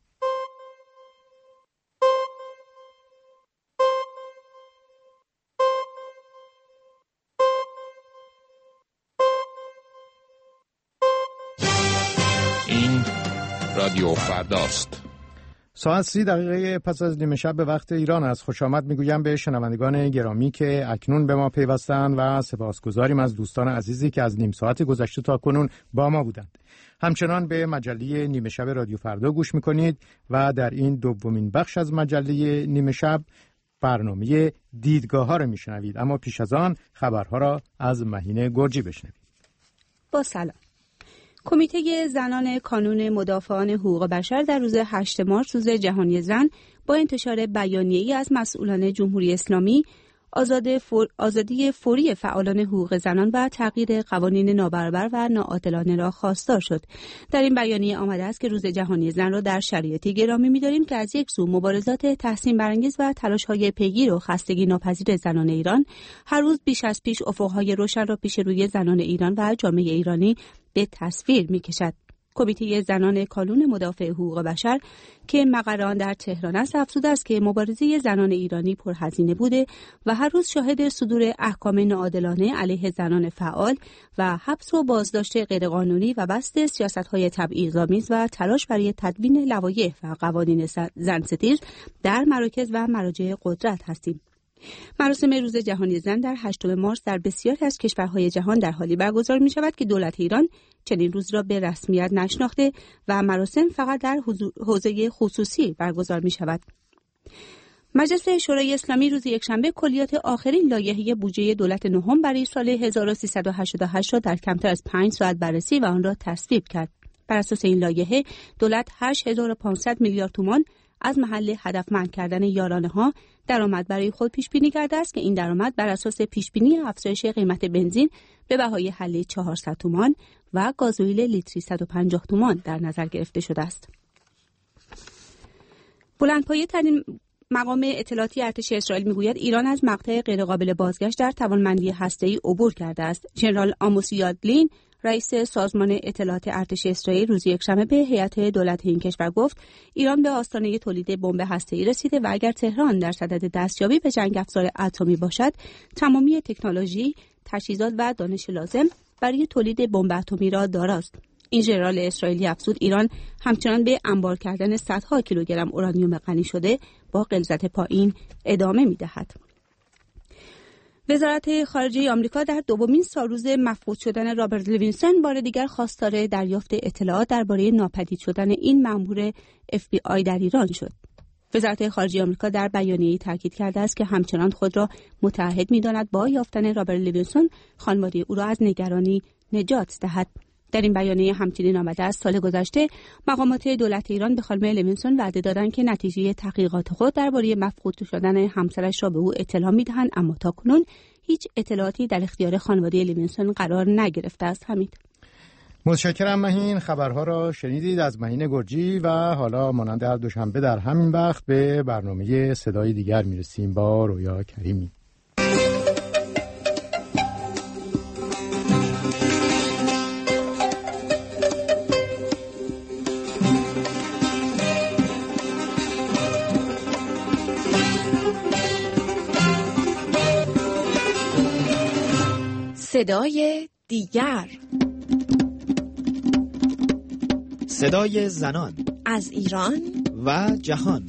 رادیو فرداست. ساعت 30 دقیقه پس از نیمه شب به وقت ایران است. خوش آمد میگویم به شنوندگان گرامی که اکنون به ما پیوستند و سپاسگزاریم از دوستان عزیزی که از نیم ساعت گذشته تا کنون با ما بودند. همچنان به مجله نیمه شب رادیو فردا گوش میکنید و در این دومین بخش از مجله نیمه شب برنامه دیدگاه ها رو میشنوید. اما پیش از آن خبرها را از مهین گرجی بشنوید. با سلام. کمیته زنان کانون مدافعان حقوق بشر در روز 8 مارس روز جهانی زن با انتشار بیانیه‌ای از مسئولان جمهوری اسلامی آزادی فوری فعالان حقوق زنان و تغییر قوانین نابرابر و ناعادلانه را خواستار شد. در این بیانیه آمده است که روز جهانی زن را در شرایطی گرامی می‌داریم که از یک سو مبارزات تحسین برانگیز و تلاش‌های پیگیر و خستگی ناپذیر زنان ایران هر روز بیش از پیش افق‌های روشن را پیش روی زنان ایران و جامعه ایرانی به تصویر می‌کشد. کمیته زنان کانون مدافع حقوق بشر که مقر آن در تهران است افزوده است که مبارزه زنان ایرانی پرهزینه بوده و هر روز شاهد صدور احکام ناعادلانه علیه زنان فعال و حبس و بازداشت غیرقانونی و بسط سیاست‌های تبعیض‌آمیز و تلاش برای تدوین لوایح و قوانین زنستیز در مراکز و مراجع قدرت هستیم. مراسم روز جهانی زن در 8 مارس در بسیاری از کشورهای جهان در حالی برگزار می شود که دولت ایران چنین روز را به رسمیت نشناخته و مراسم فقط در حوزه خصوصی برگزار می شود. مجلس شورای اسلامی روز یکشنبه کلیات آخرین لایحه بودجه دولت نهم برای سال 1388 را در کمتر از 5 ساعت بررسی و آن را تصویب کرد. بر اساس این لایحه دولت 8500 میلیارد تومان از محل هدفمند کردن یارانه‌ها درآمد برای خود پیش بینی کرده است که این درآمد بر اساس پیش بینی افزایش قیمت بنزین به بهای حله 400 تومان و گازوئیل لیتری 150 تومان در نظر گرفته شده است. بلندپایه ترین مقام اطلاعاتی ارتش اسرائیل میگوید ایران از مقطع غیرقابل بازگشت در توانمندی هسته‌ای عبور کرده است. ژنرال آموس یادلین رئیس سازمان اطلاعات ارتش اسرائیل روز یکشنبه به هیئت دولت این کشور گفت ایران به آستانه تولید بمب هسته‌ای رسیده و اگر تهران در صدد دستیابی به جنگ افزار اتمی باشد تمامی تکنولوژی، تجهیزات و دانش لازم برای تولید بمب اتمی را داراست. این ژنرال اسرائیلی افزود ایران همچنان به انبار کردن صدها کیلوگرم اورانیوم غنی شده با غلظت پایین ادامه می‌دهد. وزارت خارجه آمریکا در دومین سالروز مفقود شدن رابرت لیوینسون بار دیگر خواستار دریافت اطلاعات درباره ناپدید شدن این مأمور FBI در ایران شد. وزارت خارجه آمریکا در بیانیه‌ای تاکید کرده است که همچنان خود را متعهد می‌داند با یافتن رابرت لیوینسون خانواده او را از نگرانی نجات دهد. در این بیانیه همچنین آمده است سال گذشته مقامات دولت ایران به خانم لیوینسون وعده دادند که نتیجه تحقیقات خود درباره مفقود شدن همسرش را به او اطلاع می‌دهند، اما تاکنون هیچ اطلاعاتی در اختیار خانواده لیوینسون قرار نگرفته است. حمید متشکرم مهین. خبرها را شنیدید از مهین گرجی و حالا مانند هر دوشنبه در همین وقت به برنامه صدای دیگر میرسیم با رویا کریمی. صدای دیگر، صدای زنان از ایران و جهان.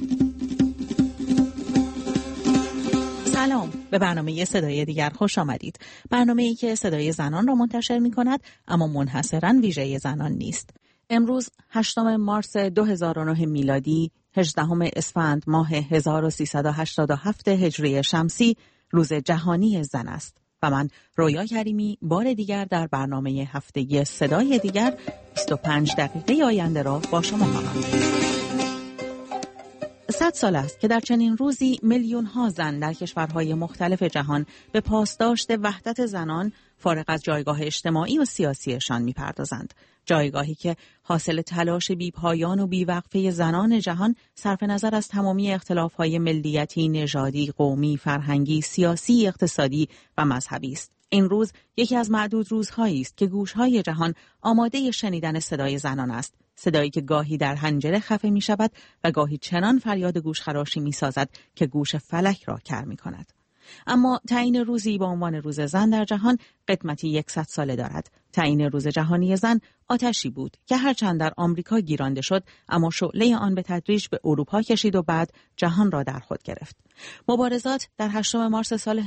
سلام، به برنامه صدای دیگر خوش آمدید. برنامه‌ای که صدای زنان را منتشر می‌کند اما منحصراً ویژه زنان نیست. امروز 8 مارس 2009 میلادی، 18 اسفند ماه 1387 هجری شمسی روز جهانی زن است. و من رویا کریمی بار دیگر در برنامه هفتگی صدای دیگر 25 دقیقه آینده را با شما خواهم. 100 سال است که در چنین روزی میلیون‌ها زن در کشورهای مختلف جهان به پاسداشت وحدت زنان فارغ از جایگاه اجتماعی و سیاسیشان می‌پردازند. جایگاهی که حاصل تلاش بی‌پایان و بی‌وقفه زنان جهان صرف نظر از تمامی اختلاف‌های ملیتی، نژادی، قومی، فرهنگی، سیاسی، اقتصادی و مذهبی است. این روز یکی از معدود روزهایی است که گوش‌های جهان آماده شنیدن صدای زنان است. صدایی که گاهی در حنجره خفه می شود و گاهی چنان فریاد گوشخراشی می سازد که گوش فلک را کر می کند. اما تعیین روزی با عنوان روز زن در جهان قدمتی 100 ساله دارد. تعیین روز جهانی زن آتشی بود که هرچند در آمریکا گیرانده شد، اما شعله آن به تدریج به اروپا کشید و بعد جهان را در خود گرفت. مبارزات در 8 مارس سال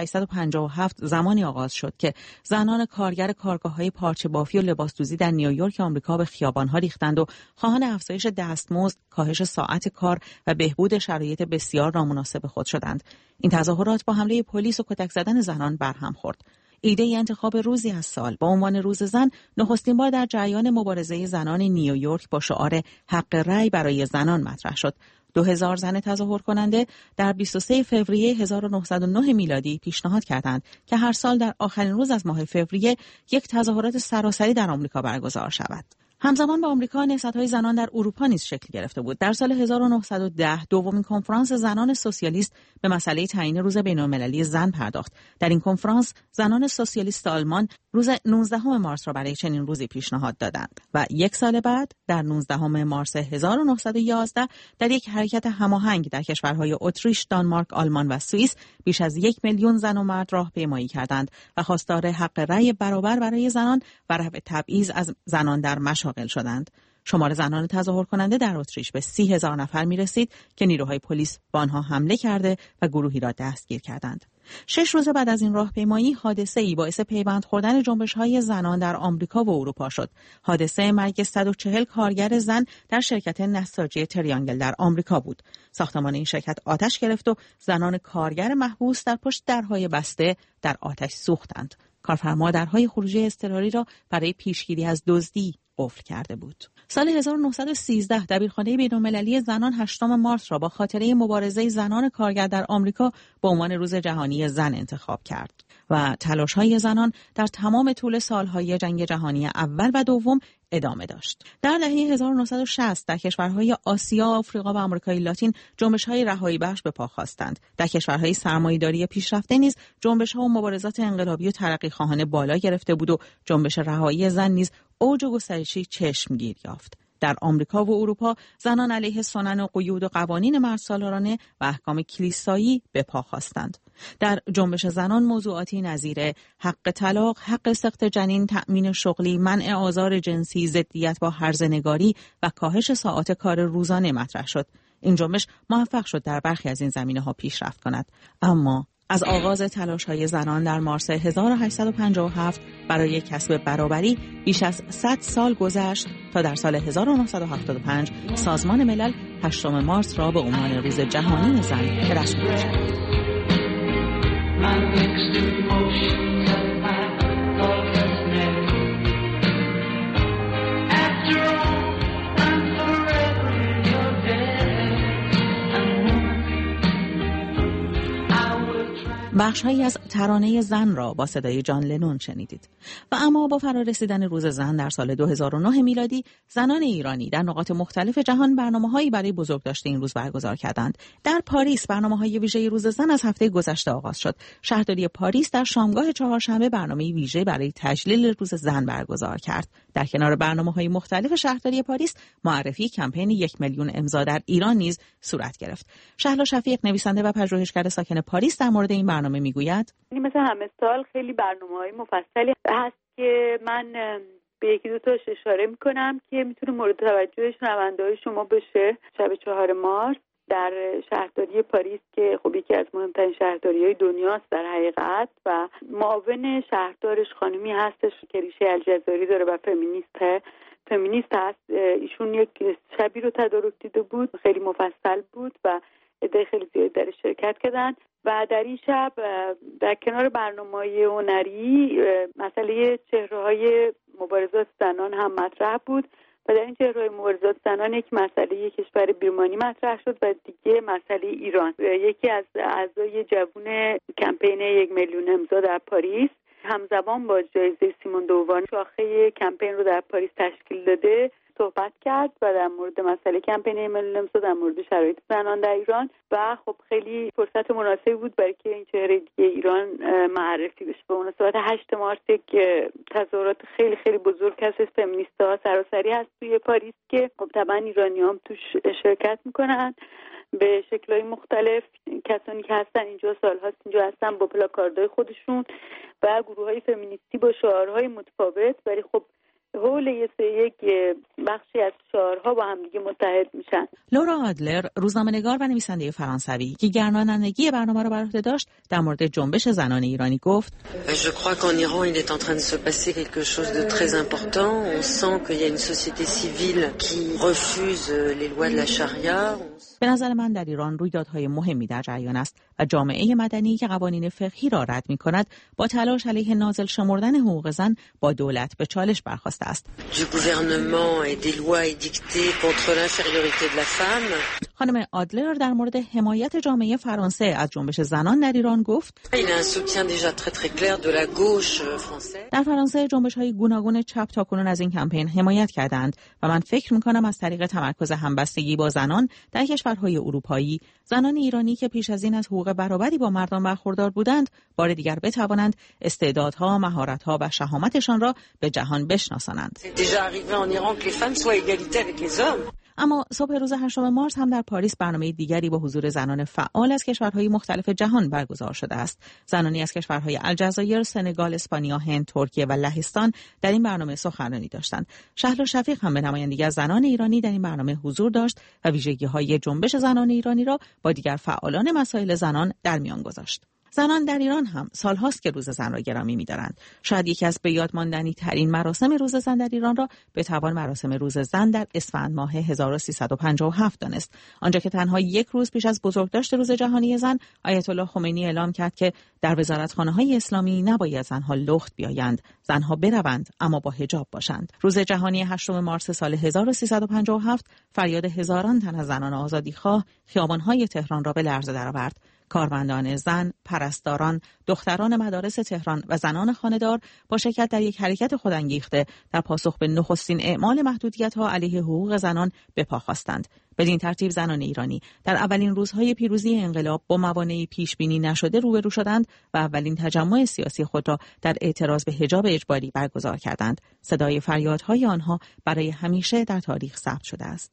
1857 زمانی آغاز شد که زنان کارگر کارگاه‌های پارچه بافی و لباسدوزی در نیویورک آمریکا به خیابان‌ها ریختند و خواهان افزایش دستمزد، کاهش ساعت کار و بهبود شرایط بسیار نامناسب خود شدند. این تظاهرات با حمله پلیس و کتک زدن زنان برهم خورد. ایده انتخاب روزی از سال با عنوان روز زن نخستین بار در جریان مبارزه زنان نیویورک با شعار حق رأی برای زنان مطرح شد. 2000 زن تظاهر کننده در 23 فوریه 1909 میلادی پیشنهاد کردند که هر سال در آخرین روز از ماه فوریه یک تظاهرات سراسری در آمریکا برگزار شود. همزمان با آمریکا نهضت‌های زنان در اروپا نیز شکل گرفته بود. در سال 1910 دومین کنفرانس زنان سوسیالیست به مسئله تعیین روز بین‌المللی زن پرداخت. در این کنفرانس زنان سوسیالیست آلمان روز 19 مارس را برای چنین روزی پیشنهاد دادند و یک سال بعد در 19 مارس 1911 در یک حرکت هماهنگ در کشورهای اتریش، دانمارک، آلمان و سوئیس بیش از 1 میلیون زن و مرد راهپیمایی کردند و خواستار حق رأی برابر برای زنان و رفع تبعیض از زنان در مشاغل شدند. شمار زنان تظاهر کننده در اتریش به 30,000 نفر می رسید که نیروهای پلیس به آنها حمله کرده و گروهی را دستگیر کردند. 6 روز بعد از این راهپیمایی حادثه‌ای باعث پیوند خوردن جنبش‌های زنان در آمریکا و اروپا شد. حادثه مرگ 140 کارگر زن در شرکت نساجی تریانگل در آمریکا بود. ساختمان این شرکت آتش گرفت و زنان کارگر محبوس در پشت درهای بسته در آتش سوختند. کارفرما درهای خروجی اضطراری را برای پیشگیری از دزدی قفل کرده بود. سال 1913 دبیرخانه بین‌المللی زنان 8 مارس را با خاطره مبارزه زنان کارگر در آمریکا به عنوان روز جهانی زن انتخاب کرد و تلاش‌های زنان در تمام طول سال‌های جنگ جهانی اول و دوم ادامه داشت. در دهه 1960 در کشورهای آسیا، آفریقا و آمریکای لاتین جنبش‌های رهایی بخش به پا خواستند. در کشورهای سرمایه‌داری پیشرفته نیز جنبش‌ها و مبارزات انقلابی و ترقی‌خواهانه بالا گرفته بود و جنبش رهایی زن نیز اوج و گسترشی چشمگیر یافت. در آمریکا و اروپا زنان علیه سنن و قیود و قوانین مردسالارانه و احکام کلیسایی به پا خواستند. در جنبش زنان موضوعاتی نظیر حق طلاق، حق سقط جنین، تأمین شغلی، منع آزار جنسی، ضدیت با هرزه‌نگاری و کاهش ساعات کار روزانه مطرح شد. این جنبش موفق شد در برخی از این زمینه‌ها پیشرفت کند، اما از آغاز تلاش‌های زنان در مارس 1857 برای کسب برابری بیش از 100 سال گذشت تا در سال 1975 سازمان ملل 8 مارس را به عنوان روز جهانی زن رسمی کرد. بخش‌هایی از ترانه زن را با صدای جان لنون شنیدید. و اما با فرارسیدن روز زن در سال 2009 میلادی، زنان ایرانی در نقاط مختلف جهان برنامه‌هایی برای بزرگداشت این روز برگزار کردند. در پاریس برنامه‌های ویژه روز زن از هفته گذشته آغاز شد. شهرداری پاریس در شامگاه چهارشنبه برنامه ویژه برای تجلیل روز زن برگزار کرد. در کنار برنامه‌های مختلف شهرداری پاریس، معرفی کمپین 1 میلیون امضا در ایران نیز صورت گرفت. شهلا شفیق، نویسنده و پژوهشگر ساکن پاریس، در مورد این برنامه میگوید: مثل همه سال خیلی برنامه‌های مفصلی هست که من به یکی دو تاش اشاره میکنم که میتونه مورد توجه شنونده‌های شما بشه. شب 4 مارس در شهرداری پاریس که خب یکی از مهمترین شهرداری‌های دنیاست در حقیقت و معاون شهردارش خانمی هستش که ریشه الجزایر داره و فمینیست هست. ایشون یک شبی رو تدارک دیده بود، خیلی مفصل بود و عده خیلی زیاد در شرکت کردن و در این شب در کنار برنامه‌های هنری مسئله چهره‌های مبارزات زنان هم مطرح بود و در این چهره‌های مبارزات زنان یک مسئله کشور بیرونی مطرح شد و دیگه مسئله ایران. یکی از اعضای جوون کمپین 1 میلیون امضا در پاریس همزمان با جایزه سیمون دووار شاخه کمپین رو در پاریس تشکیل داده صحبت کرد و در مورد مسئله کمپین 1 میلیون امضا، در مورد شرایط زنان در ایران و خب خیلی فرصت مناسبی بود برای که این چهره دیگه ایران معرفی بشه. به مناسبت 8 مارس یک تظاهرات خیلی خیلی بزرگ از فمینیست‌ها سراسری هست توی پاریس که خب طبعا ایرانی‌ها توش شرکت میکنن به شکل‌های مختلف. کسانی که هستن اینجا سال‌هاست اینجا هستن با پلاکاردهای خودشون و گروه‌های فمینیستی با شعارهای متفاوت، ولی خب حول یک بخشی از شعارها با هم دیگه متحد میشن. لورا آدلر، روزنامه‌نگار و نویسنده فرانسوی که گردانندگی برنامه رو بر عهده داشت، در مورد جنبش زنان ایرانی گفت: Je crois qu'en Iran il est en train de se passer quelque chose de très important. On sent qu'il y a une société civile qui refuse les lois de la charia. به نظر من در ایران رویدادهای مهمی در جریان است و جامعه مدنی که قوانین فقهی را رد می‌کند با تلاش علیه نازل شمردن حقوق زن با دولت به چالش برخاسته است. Du gouvernement et des lois édictées contre l'infériorité de la femme. خانم آدلر در مورد حمایت جامعه فرانسه از جنبش زنان در ایران گفت: Il y a un soutien déjà très très clair de la gauche française. در فرانسه جنبش‌های گوناگون چپ تاکنون از این کمپین حمایت کردند و من فکر می‌کنم از طریق تمرکز همبستگی با زنان در کشورهای اروپایی، زنان ایرانی که پیش از این از حقوق برابری با مردان برخوردار بودند، بار دیگر بتوانند استعدادها، مهارت‌ها و شهامتشان را به جهان بشناسانند. اما صبح روز 8 مارس هم در پاریس برنامه دیگری با حضور زنان فعال از کشورهای مختلف جهان برگزار شده است. زنانی از کشورهای الجزایر، سنگال، اسپانیا، هند، ترکیه و لهستان در این برنامه سخنرانی داشتند. شهلا شفیق هم به نمایندگی از زنان ایرانی در این برنامه حضور داشت و ویژگی‌های جنبش زنان ایرانی را با دیگر فعالان مسائل زنان در میان گذاشت. زنان در ایران هم سالهاست که روز زن را گرامی می‌دارند. شاید یکی از به یاد ماندنی ترین مراسم روز زن در ایران را بتوان مراسم روز زن در اسفند ماه 1357 دانست. آنجا که تنها یک روز پیش از بزرگداشت روز جهانی زن، آیت الله خمینی اعلام کرد که در وزارتخانه‌های اسلامی نباید زنها لخت بیایند، زنها بروند اما با حجاب باشند. روز جهانی 8 مارس سال 1357 فریاد هزاران تن از زنان آزادیخواه خیابان‌های تهران را به لرزه درآورد. کارمندان زن، پرستاران، دختران مدارس تهران و زنان خانه‌دار با شرکت در یک حرکت خودانگیخته در پاسخ به نخستین اعمال محدودیت‌ها علیه حقوق زنان به پا خواستند. بدین ترتیب زنان ایرانی در اولین روزهای پیروزی انقلاب با موانعی پیش‌بینی نشده روبرو شدند و اولین تجمع سیاسی خود را در اعتراض به حجاب اجباری برگزار کردند. صدای فریادهای آنها برای همیشه در تاریخ ثبت شده است.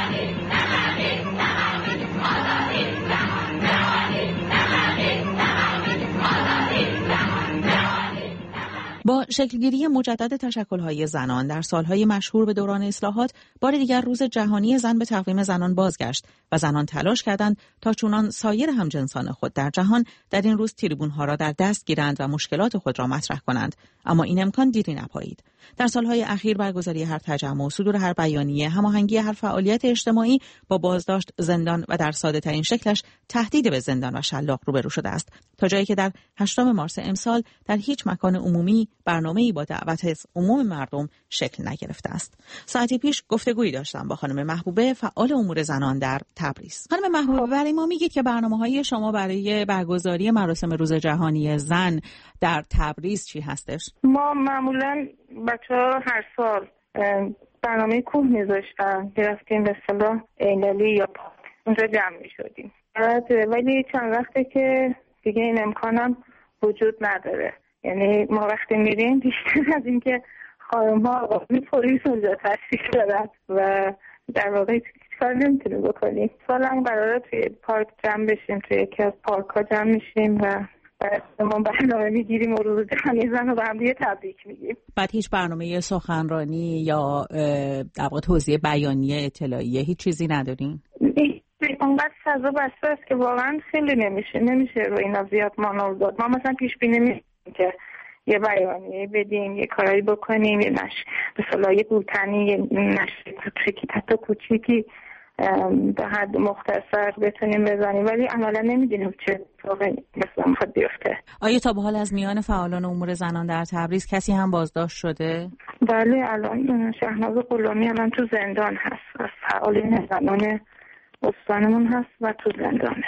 با شکلگیری مجدد تشکل‌های زنان در سالهای مشهور به دوران اصلاحات، بار دیگر روز جهانی زن به تقویم زنان بازگشت و زنان تلاش کردند تا چونان سایر همجنسان خود در جهان در این روز تریبون‌ها را در دست گیرند و مشکلات خود را مطرح کنند، اما این امکان دیری نپایید. در سالهای اخیر برگزاری هر تجمع، صدور هر بیانیه، هماهنگی هر فعالیت اجتماعی با بازداشت، زندان و در ساده‌ترین شکلش تهدید به زندان و شلاق روبرو شده است، تا جایی که در 8 مارس امسال در هیچ مکان عمومی برنامه‌ای با دعوت از عموم مردم شکل نگرفته است. ساعتی پیش گفتگویی داشتم با خانم محبوبه، فعال امور زنان در تبریز. خانم محبوبه، برای ما میگید که برنامه‌های شما برای برگزاری مراسم روز جهانی زن در تبریز چی هستش؟ ما معمولاً بچه‌ها هر سال برنامه کوه می‌ذاشتن، رفتیم به اصطلاح ایلالی یا اونجا جمع می‌شدیم. ولی چند وقته که دیگه این امکانم وجود نداره. یعنی ما وقتی میریم بیشتر از اینکه خانم‌ها آقای پلیس اونجا تشریف دارن و در واقع کار نمیتونیم بکنیم. سالم قراره توی پارک جمع بشیم، توی یکی از پارک‌ها جمع میشیم و ما برنامه میگیریم و روز جهانی زن رو به هم دیگه تبریک میگیم. بعد هیچ برنامه سخنرانی یا در واقع توزیع بیانیه اطلاعیه هیچ چیزی ندارین؟ اونقدر فضا بسته است که واقعا خیلی نمیشه رو اینا زیاد مانور داد. ما مثلا پیش بینی می‌کنیم که یه بیانیه بدیم، یه کاری بکنیم، یه به صلاح یه بولتنی، یه نشریه کوچیکی، حتی کوچیکی به حد مختصر بتونیم بزنیم، ولی عملا نمیدونیم چه اتفاقی مثلا میخواد بیفته. آیا تا به حال از میان فعالان امور زنان در تبریز کسی هم بازداشت شده؟ بله، الان شهناز غلامی الان تو زندان هست، از فعالین زنان استانمون هست و تو زندانه.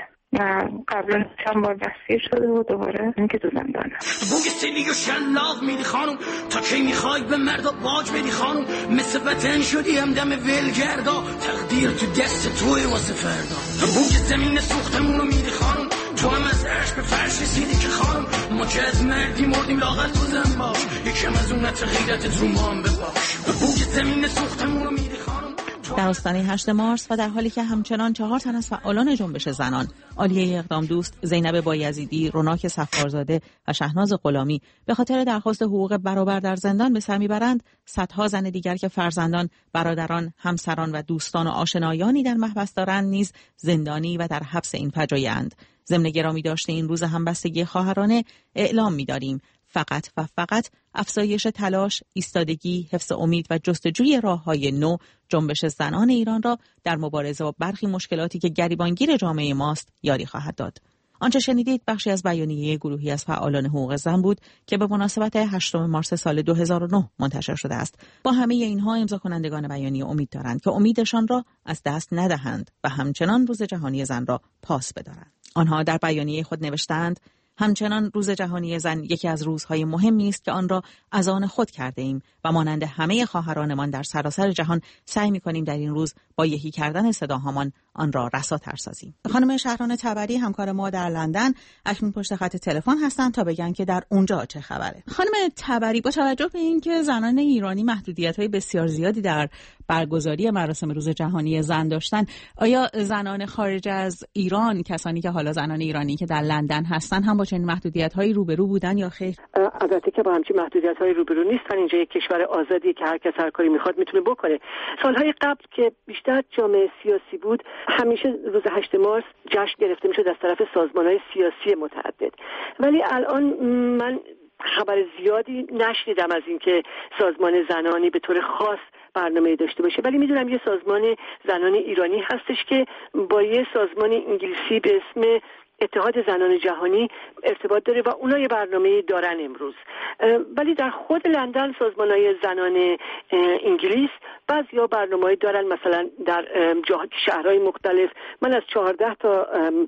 قبلا چند بار دستگیر شده و دوباره اینکه تو زندانه. بوی سیلی و شلاق میدی خانم، تا کی میخوای به مردا باج بدی خانم؟ مثل وطن شدی همدم ولگردا، تقدیر تو دست توی واسه فردا. بوی زمین سوختمون رو میدی خانم، تو هم از عرش به فرش رسیدی که خانم. ما که از مردی مردیم لاغر تو زن باش، یکم از اون نت غیرتت رو ما هم بباش. بوی زمین سوختمون رو میدی خانم. در آستانه 8 مارس و در حالی که همچنان 4 تن از فعالان جنبش زنان، عالیه اقدام دوست، زینب بایزیدی، روناک صفارزاده و شهناز غلامی به خاطر درخواست حقوق برابر در زندان به سر میبرند، صدها زن دیگر که فرزندان، برادران، همسران و دوستان و آشنایانی در محبس دارند نیز زندانی و در حبس این فجایع‌اند. ضمن گرامی داشته این روز همبستگی خواهرانه اعلام می‌داریم فقط و فقط افزایش تلاش، ایستادگی، حفظ امید و جستجوی راه‌های نو جنبش زنان ایران را در مبارزه با برخی مشکلاتی که گریبانگیر جامعه ماست یاری خواهد داد. آنچه شنیدید بخشی از بیانیه گروهی از فعالان حقوق زن بود که به مناسبت 8 مارس سال 2009 منتشر شده است. با همه اینها امضا کنندگان بیانیه امید دارند که امیدشان را از دست ندهند و همچنان روز جهانی زن را پاس بدارند. آنها در بیانیه خود نوشتند: همچنان روز جهانی زن یکی از روزهای مهمی است که آن را از آن خود کرده ایم و مانند همه خواهرانمان در سراسر جهان سعی می‌کنیم در این روز با یکی کردن صداهامان آن را رساتر سازیم. خانم شهران تبری همکار ما در لندن اکنون پشت خط تلفن هستند تا بگن که در اونجا چه خبره. خانم تبری، با توجه به اینکه زنان ایرانی محدودیت‌های بسیار زیادی در برگزاری مراسم روز جهانی زن داشتن، آیا زنان خارج از ایران، کسانی که حالا زنان ایرانی که در لندن هستن، هم با چنین محدودیت‌هایی روبرو بودن یا خیر؟ البته که با همچین محدودیت‌های روبرو نیستن. اینجا یک کشور آزادیه که هر کس هر کاری می‌خواد می‌تونه بکنه. سال‌های قبل که بیشتر جامعه سیاسی بود، همیشه روز 8 مارس جشن گرفته می‌شد از طرف سازمان‌های سیاسی متعدد. ولی الان من خبر زیادی نشنیدم از اینکه سازمان زنانی به طور خاص برنامه داشته باشه، ولی میدونم یه سازمان زنان ایرانی هستش که با یه سازمان انگلیسی به اسم اتحاد زنان جهانی ارتباط داره و اونا یه برنامه دارن امروز. ولی در خود لندن سازمان‌های زنان انگلیس بعضیا برنامه‌ای دارن، مثلا در شهرهای مختلف. من از 14 تا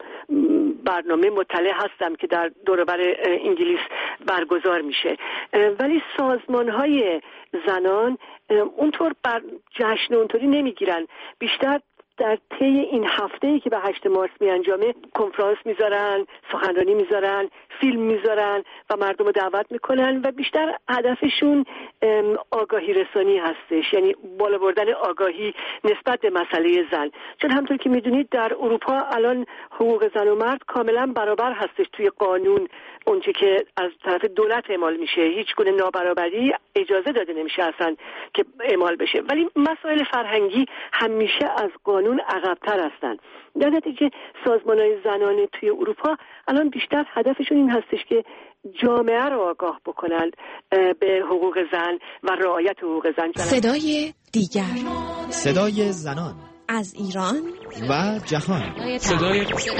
برنامه مطلع هستم که در دور و بر انگلیس برگزار میشه، ولی سازمان‌های زنان اونطور جشن اونطوری نمیگیرن. بیشتر در طی این هفته‌ای که به 8 مارس میانجامه کنفرانس میذارن، سخنرانی میذارن، فیلم میذارن و مردم رو دعوت میکنن و بیشتر هدفشون آگاهی رسانی هستش، یعنی بالا بردن آگاهی نسبت به مسئله زن. چون همونطور که میدونید در اروپا الان حقوق زن و مرد کاملا برابر هستش توی قانون. اونچه که از طرف دولت اعمال میشه، هیچ گونه نابرابری اجازه داده نمیشه اصلا که اعمال بشه. ولی مسائل فرهنگی همیشه از قانون عقب‌تر هستن. در نتیجه سازمان‌های زنانه توی اروپا الان بیشتر هدفشون این هستش که جامعه رو آگاه بکنن به حقوق زن و رعایت حقوق زن. صدای دیگر، صدای زنان از ایران و جهان. صدای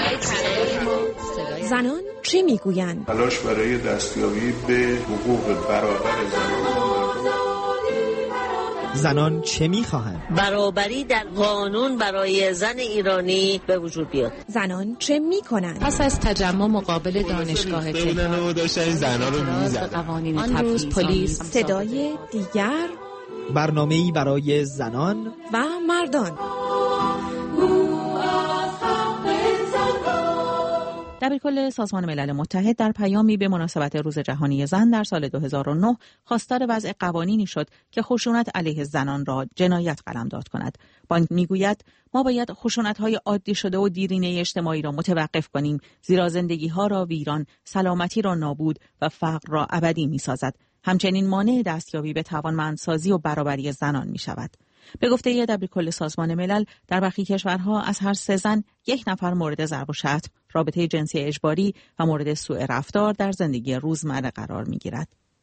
زنان چه میگویند؟ تلاش برای دستیابی به حقوق برابر زنان چه میخواهند؟ برابری در قانون برای زن ایرانی به وجود بیاد. زنان چه میکنند؟ پس از تجمع مقابل دانشگاه تهران داشتن زنان رو میزدن. قوانین تبعیض پلیس. صدای دیگر، برنامه‌ای برای زنان و مردان. دبیرکل سازمان ملل متحد در پیامی به مناسبت روز جهانی زن در سال 2009 خواستار وضع قوانینی شد که خشونت علیه زنان را جنایت قلمداد کند. بانک میگوید ما باید خشونت‌های عادی شده و دیرینه اجتماعی را متوقف کنیم، زیرا زندگی‌ها را ویران، سلامتی را نابود و فقر را ابدی می‌سازد. همچنین مانع دستیابی به توانمندسازی و برابری زنان می‌شود. به گفته دبیرکل سازمان ملل، در برخی کشورها از هر 3 زن 1 نفر مورد ضرب و شتم، رابطه جنسی اجباری و مورد سوء رفتار در زندگی روزمره قرار می‌گیرد.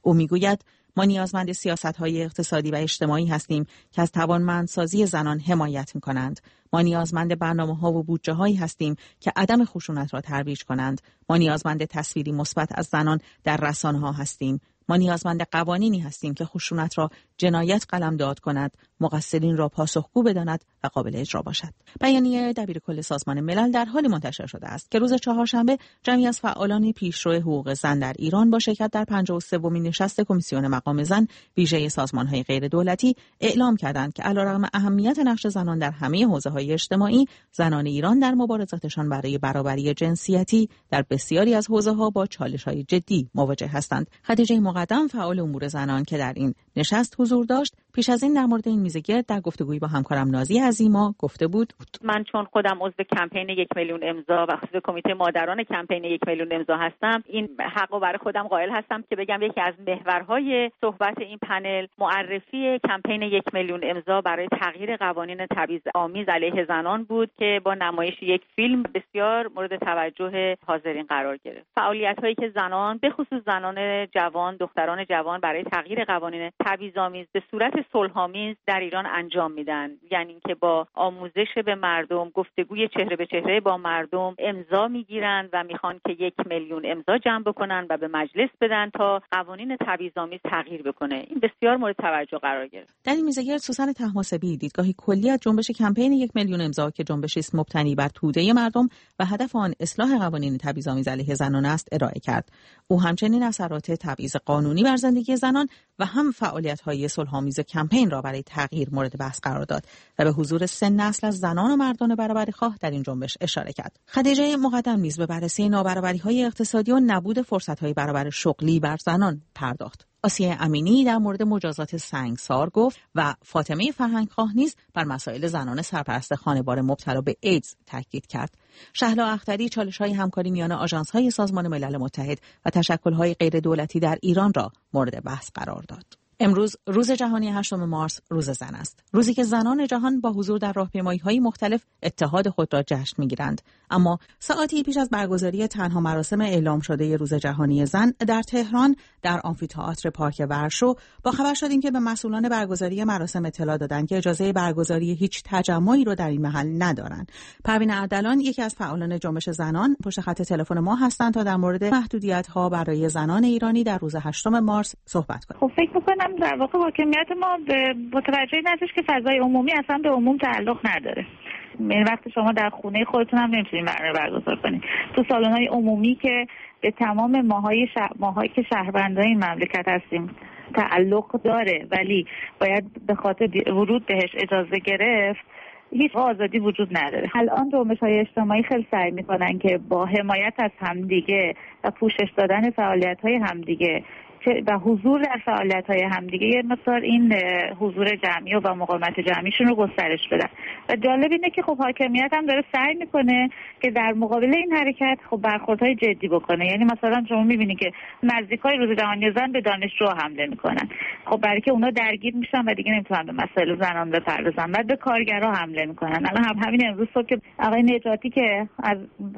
او میگوید ما نیازمند سیاست‌های اقتصادی و اجتماعی هستیم که از توانمندسازی زنان حمایت می‌کنند. ما نیازمند برنامه‌ها و بودجه‌هایی هستیم که عدم خشونت را ترویج کنند. ما نیازمند تصویری مثبت از زنان در رسانه‌ها هستیم. ما نیازمند قوانینی هستیم که خشونت را جنایت قلمداد کند، مقصرین را پاسخگو بداند و قابل اجرا باشد. بیانیه دبیرکل سازمان ملل در حالی منتشر شده است که روز چهارشنبه جمعی از فعالان پیشرو حقوق زن در ایران با شرکت در 53مین نشست کمیسیون مقام زن ویژه سازمان‌های غیردولتی اعلام کردند که علیرغم اهمیت نقش زنان در همه حوزه‌های اجتماعی، زنان ایران در مبارزاتشان برای برابری جنسیتی در بسیاری از حوزه‌ها با چالش‌های جدی مواجه هستند. خدیجه مقدم فعال امور زنان که در این نشست حضور داشت، پیش از این در مورد این میزگرد در گفتگویی با همکارم نازی عظیما گفته بود: من چون خودم عضو کمپین 1 میلیون امضا و عضو کمیته مادران کمپین 1 میلیون امضا هستم، این حقو برای خودم قائل هستم که بگم یکی از محورهای صحبت این پنل معرفی کمپین 1 میلیون امضا برای تغییر قوانین تبعیض‌آمیز علیه زنان بود که با نمایش یک فیلم بسیار مورد توجه حاضرین قرار گرفت. فعالیت‌هایی که زنان، به خصوص زنان جوان، دختران جوان برای تغییر قوانین تبعیض‌آمیز به صورت صلح‌آمیز در ایران انجام میدن، یعنی اینکه با آموزش به مردم، گفتگوی چهره به چهره با مردم امضا میگیرن و میخوان که 1 میلیون امضا جمع بکنن و به مجلس بدن تا قوانین تبعیض‌آمیز تغییر بکنه. این بسیار مورد توجه قرار گرفت. در این میزگرد سوسن طهماسبی دیدگاهی کلی از جنبش کمپین 1 میلیون امضا که جنبشی است مبتنی بر توده مردم و هدف آن اصلاح قوانین تبعیض‌آمیز علیه زنان است ارائه کرد. او همچنین اثرات تبعیض قانونی بر زندگی زنان و هم فعالیت‌های صلح‌آمیز کمپین را برای تغییر مورد بحث قرار داد و به حضور 3 نسل از زنان و مردان برابری‌خواه در این جنبش اشاره کرد. خدیجه مقدم نیز به بررسی نابرابری‌های اقتصادی و نبود فرصت‌های برابر شغلی بر زنان پرداخت. آسیه امینی در مورد مجازات سنگسار گفت و فاطمه فرهنگخواه نیز بر مسائل زنان سرپرست خانوار مبتلا به ایدز تاکید کرد. شهلا اختری چالش‌های همکاری میان آژانس‌های سازمان ملل متحد و تشکل‌های غیردولتی در ایران را مورد بحث قرار داد. امروز روز جهانی 8 مارس روز زن است. روزی که زنان جهان با حضور در راهپیمایی‌های مختلف اتحاد خود را جشن می‌گیرند. اما ساعتی پیش از برگزاری تنها مراسم اعلام شده روز جهانی زن در تهران در آمفی‌تئاتر پارک ورشو با خبر شدیم که به مسئولان برگزاری مراسم اطلاع دادند که اجازه برگزاری هیچ تجمعی رو در این محل ندارند. پروین اردلان یکی از فعالان جنبش زنان پشت خط تلفن ما هستند تا در مورد محدودیت‌ها برای زنان ایرانی در روز 8 مارس صحبت کنیم. خب فکر می‌کنم در واقع حاکمیت ما با توجه این هستش که فضای عمومی اصلا به عموم تعلق نداره. این وقت شما در خونه خودتون هم نمیتونید برنامه برگزار کنید. تو سالن‌های عمومی که به تمام ماهایی که شهروندان این مملکت هستیم تعلق داره، ولی باید به خاطر ورود بهش اجازه گرفت، هیچ آزادی وجود نداره. الان جنبش‌های اجتماعی خیلی سعی می‌کنن که با حمایت از همدیگه و پوشش دادن فعالیت‌های همدیگه و حضور در فعالیت‌های همدیگه یه مقدار این حضور جمعی و مقاومت جمعیشون رو گسترش بدن. و جالب اینه که خب حاکمیت هم داره سعی میکنه که در مقابل این حرکت خب برخوردهای جدی بکنه. یعنی مثلا شما میبینید که نزدیکای روز جهانی زن به دانشجو حمله میکنن، خب برای که اونا درگیر میشن و دیگه نمیتونن به مسائل زنان بپردازن. بعد به کارگرها حمله میکنن. الان همین امروز صبح که آقای نجاتی که از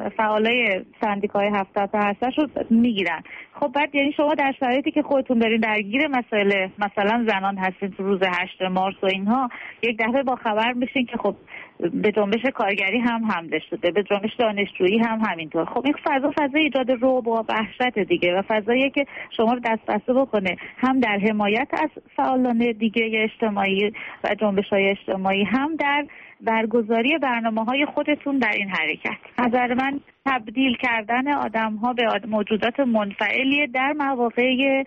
فعالای سندیکای 70 هستش رو میگیرن، خب بعد یعنی شما در شرایطی که خودتون دارین درگیر مسائل مثلا زنان هستین تو روز 8 مارس و اینها، یک دفعه با خبر میشین که خب به جنبش کارگری هم حمله شده، به جنبش دانشجویی هم همینطور. خب این فضا ایجاد رعب و وحشت دیگه و فضاییه که شما رو دست بسته بکنه هم در حمایت از فعالان دیگه اجتماعی و جنبش‌های اجتماعی، هم در برگزاری برنامه‌های خودتون در این حرکت. نظر من تبدیل کردن آدم‌ها به موجودات منفعلی در مواقع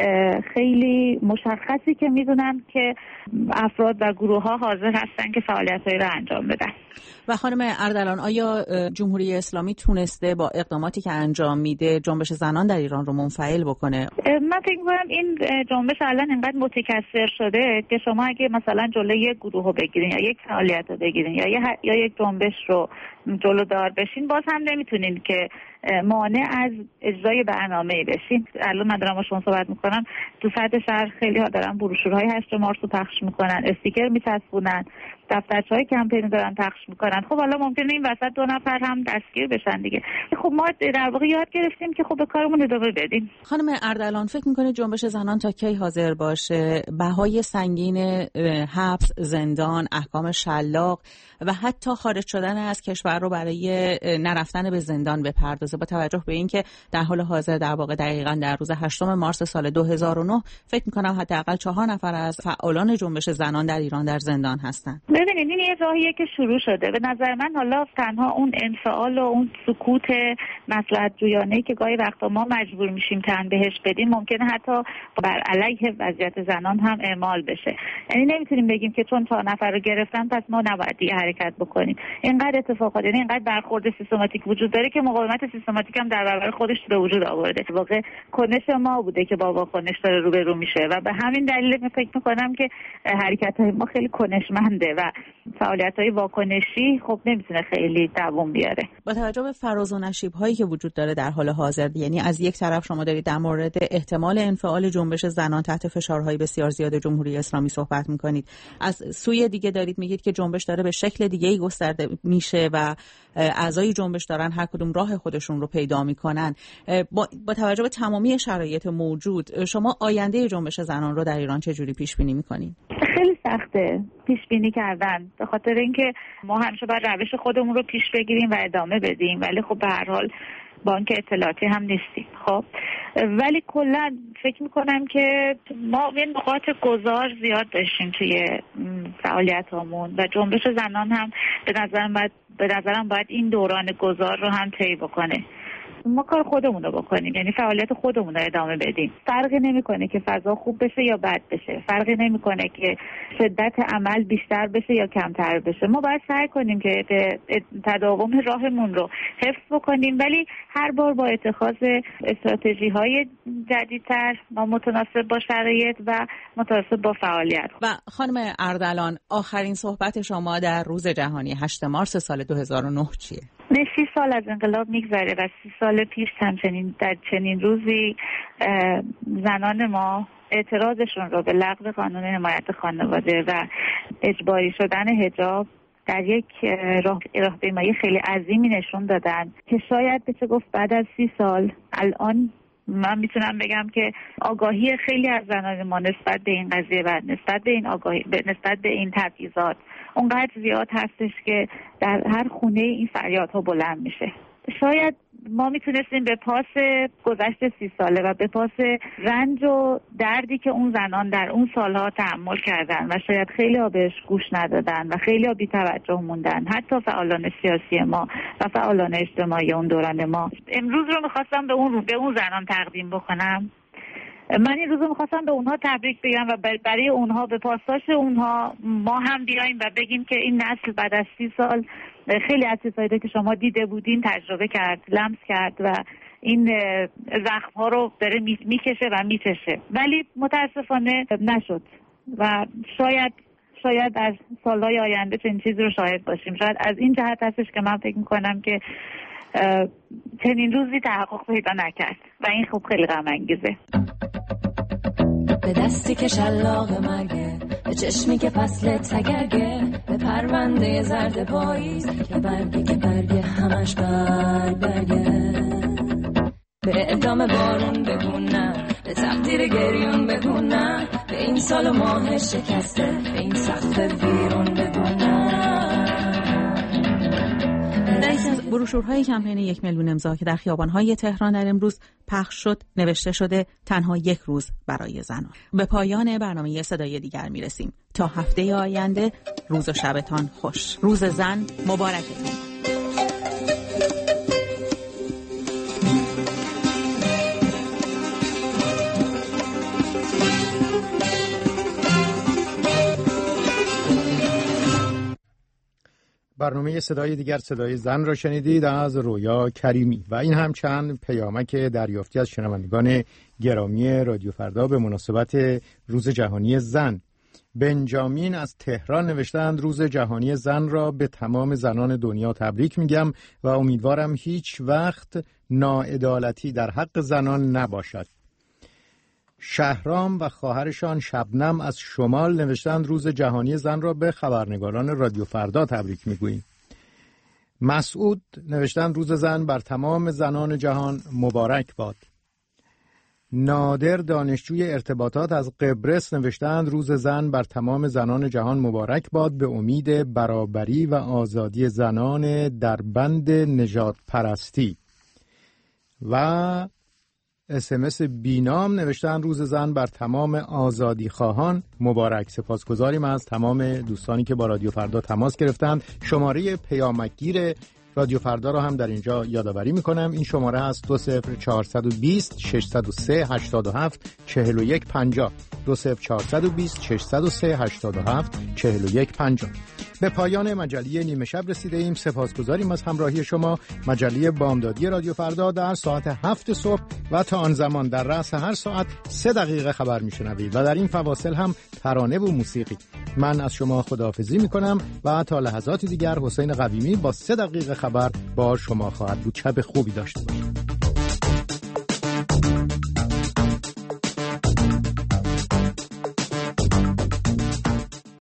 خیلی مشخصی که میدونن که افراد و گروه‌ها حاضر هستن که فعالیت‌هایی را انجام بدن. و خانم اردلان، آیا جمهوری اسلامی تونسته با اقداماتی که انجام میده جنبش زنان در ایران رو منفعل بکنه؟ من فکر می‌کنم این جنبش الان اینقدر متکثر شده که شما اگه مثلا جلوی یک گروه رو بگیرین یا یک فعالیت رو بگیرین یا یک جنبش رو جلودار بشین، باز هم نمیتونین که مانع از اجرای برنامه‌ای بشین. الان من دارم با شما صحبت میکنم، تو سطح شهر خیلی ها دارن بروشورهای 8 مارس رو پخش میکنن، استیکر میچسبونن دفترچه‌های کمپین دارن پخش میکنن. خب حالا ممکنه این وسط 2 نفر هم دستگیر بشن دیگه. خب ما در واقع یاد گرفتیم که خب به کارمون ادامه بدیم. خانم اردلان، فکر میکنه جنبش زنان تا کی حاضر باشه بهای سنگین حبس، زندان، احکام شلاق و حتی خارج شدن از کشور رو برای نرفتن به زندان بپردازه، با توجه به اینکه در حال حاضر در واقع دقیقاً در روز 8 مارس سال 2009 فکر میکنم حداقل 4 نفر از فعالان جنبش زنان در ایران در زندان هستن؟ ببینید این یه راهیه که شروع شده. به نظر من حالا تنها اون انفعال و اون سکوت مصلحت جویانه‌ای که گاهی وقتا ما مجبور میشیم تن بهش بدیم ممکنه حتی بر علیه وضعیت زنان هم اعمال بشه. یعنی نمیتونیم بگیم که چون 4 نفر رو گرفتن پس ما نباید حرکت بکنیم. اینقدر اتفاقات، یعنی اینقدر برخورد سیستماتیک وجود داره که مقاومت سیستماتیک هم در برابر خودش به وجود آورده. واقعا کنش ما بوده که با واکنش داره روبرو میشه و به همین دلیل فکر میکنم که حرکت‌های ما خیلی کنشمنده و فعالیت‌های واکنشی خب نمیتونه خیلی دوام بیاره. با توجه به فراز و نشیب‌هایی که وجود داره در حال حاضر، یعنی از یک طرف شما دارید در مورد احتمال انفعال جنبش زنان تحت فشارهای بسیار زیاد جمهوری اسلامی صحبت می‌کنید، از سوی دیگه دارید میگید که جنبش داره به شکل دیگه‌ای گسترده میشه و اعضای جنبش دارن هر کدوم راه خودشون رو پیدا میکنن. با توجه به تمامی شرایط موجود شما آینده جنبش زنان رو در ایران چه جوری پیش بینی میکنین؟ خیلی سخته پیش بینی کردن، به خاطر اینکه ما همیشه باید روش خودمون رو پیش بگیریم و ادامه بدیم، ولی خب به هر حال بانک اطلاعاتی هم نیستیم. خب ولی کلا فکر میکنم که ما این نقاط گذار زیاد داشتیم توی فعالیتامون و جنبش زنان هم به نظرم باید این دوران گذار رو هم طی بکنه. ما کار خودمون رو بکنیم، یعنی فعالیت خودمون رو ادامه بدیم. فرقی نمیکنه که فضا خوب بشه یا بد بشه، فرقی نمیکنه که شدت عمل بیشتر بشه یا کمتر بشه. ما باید سعی کنیم که تداوم راهمون رو حفظ بکنیم، ولی هر بار با اتخاذ استراتژی‌های جدیدتر و متناسب با شرایط و متناسب با فعالیت. و خانم اردلان، آخرین صحبت شما در روز جهانی 8 مارس سال 2009 چیه؟ 30 سال از انقلاب میگذره و 30 سال پیش همچنین در چنین روزی زنان ما اعتراضشون رو به لغو قانون حمایت خانواده و اجباری شدن حجاب در یک راهپیمایی خیلی عظیمی نشون دادن که شاید بشه گفت بعد از 30 سال الان من میتونم بگم که آگاهی خیلی از زنان ما نسبت به این قضیه و نسبت به این آگاهی نسبت به این تبعیضات اونقدر زیاد هستش که در هر خونه این فریادها بلند میشه. شاید ما میتونستیم به پاس گذشت 30 ساله و به پاس رنج و دردی که اون زنان در اون سالها تحمل کردن و شاید خیلی ها بهش گوش ندادن و خیلی ها بی توجه موندن، حتی فعالان سیاسی ما و فعالان اجتماعی اون دوران ما. امروز رو میخواستم به اون زنان تقدیم بکنم. من این روزو میخواستم به اونها تبریک بگم و برای اونها به پاسداشت اونها ما هم بیاییم و بگیم که این نسل بعد از 30 سال خیلی از چیزایی که شما دیده بودین تجربه کرد، لمس کرد و این زخم‌ها رو داره میکشه و میچشه، ولی متاسفانه نشد و شاید از سالهای آینده چنین چیزی رو شاهد باشیم. شاید از این جهت هستش که من فکر میکنم که چنین روزی تحقق پیدا نکرد و این خب خیلی غم انگیزه. به دستی که شلاق مرگه، به چشمی که فصل تگرگه، به پرونده زرد پاییز که برگه همش برگه، به ادامه بارون بگو نه، به تقدیر گریون بگو نه، به این سال و ماه شکسته، به این سقف ویرون بگو نه. در یکی از بروشورهای کمپین 1 میلیون امضا که در خیابان‌های تهران در امروز پخش شد نوشته شده تنها 1 روز برای زنان. به پایان برنامه صدای دیگر میرسیم. تا هفته آینده روز و شبتان خوش. روز زن مبارکتون. برنامه صدای دیگر صدای زن را شنیدید از رویا کریمی و این هم چند پیامک دریافتی از شنوندگان گرامی رادیو فردا به مناسبت روز جهانی زن. بنجامین از تهران نوشتند روز جهانی زن را به تمام زنان دنیا تبریک میگم و امیدوارم هیچ وقت ناعدالتی در حق زنان نباشد. شهرام و خواهرشان شبنم از شمال نوشتند روز جهانی زن را به خبرنگاران رادیو فردا تبریک میگوییم. مسعود نوشتند روز زن بر تمام زنان جهان مبارک باد. نادر دانشجوی ارتباطات از قبرس نوشتند روز زن بر تمام زنان جهان مبارک باد به امید برابری و آزادی زنان در بند نژاد پرستی. و SMS بینام نوشتن روز زن بر تمام آزادی خواهان مبارک. سپاسگزاریم از تمام دوستانی که با رادیو فردا تماس گرفتند. شماره پیامکگیر رادیو فردا رو هم در اینجا یادآوری میکنم. این شماره هست 20420 603 87 4150 20420 603 87 4150. به پایان مجله نیمه شب رسیده ایم. سپاسگزاریم از همراهی شما. مجله بامدادی رادیو فردا در ساعت 7 صبح و تا آن زمان در رأس هر ساعت 3 دقیقه خبر میشنوید و در این فواصل هم ترانه و موسیقی. من از شما خداحافظی میکنم و تا لحظات دیگر حسین قویمی با 3 دقیقه خبر با شما خواهد بود. شب خوبی داشته باشید.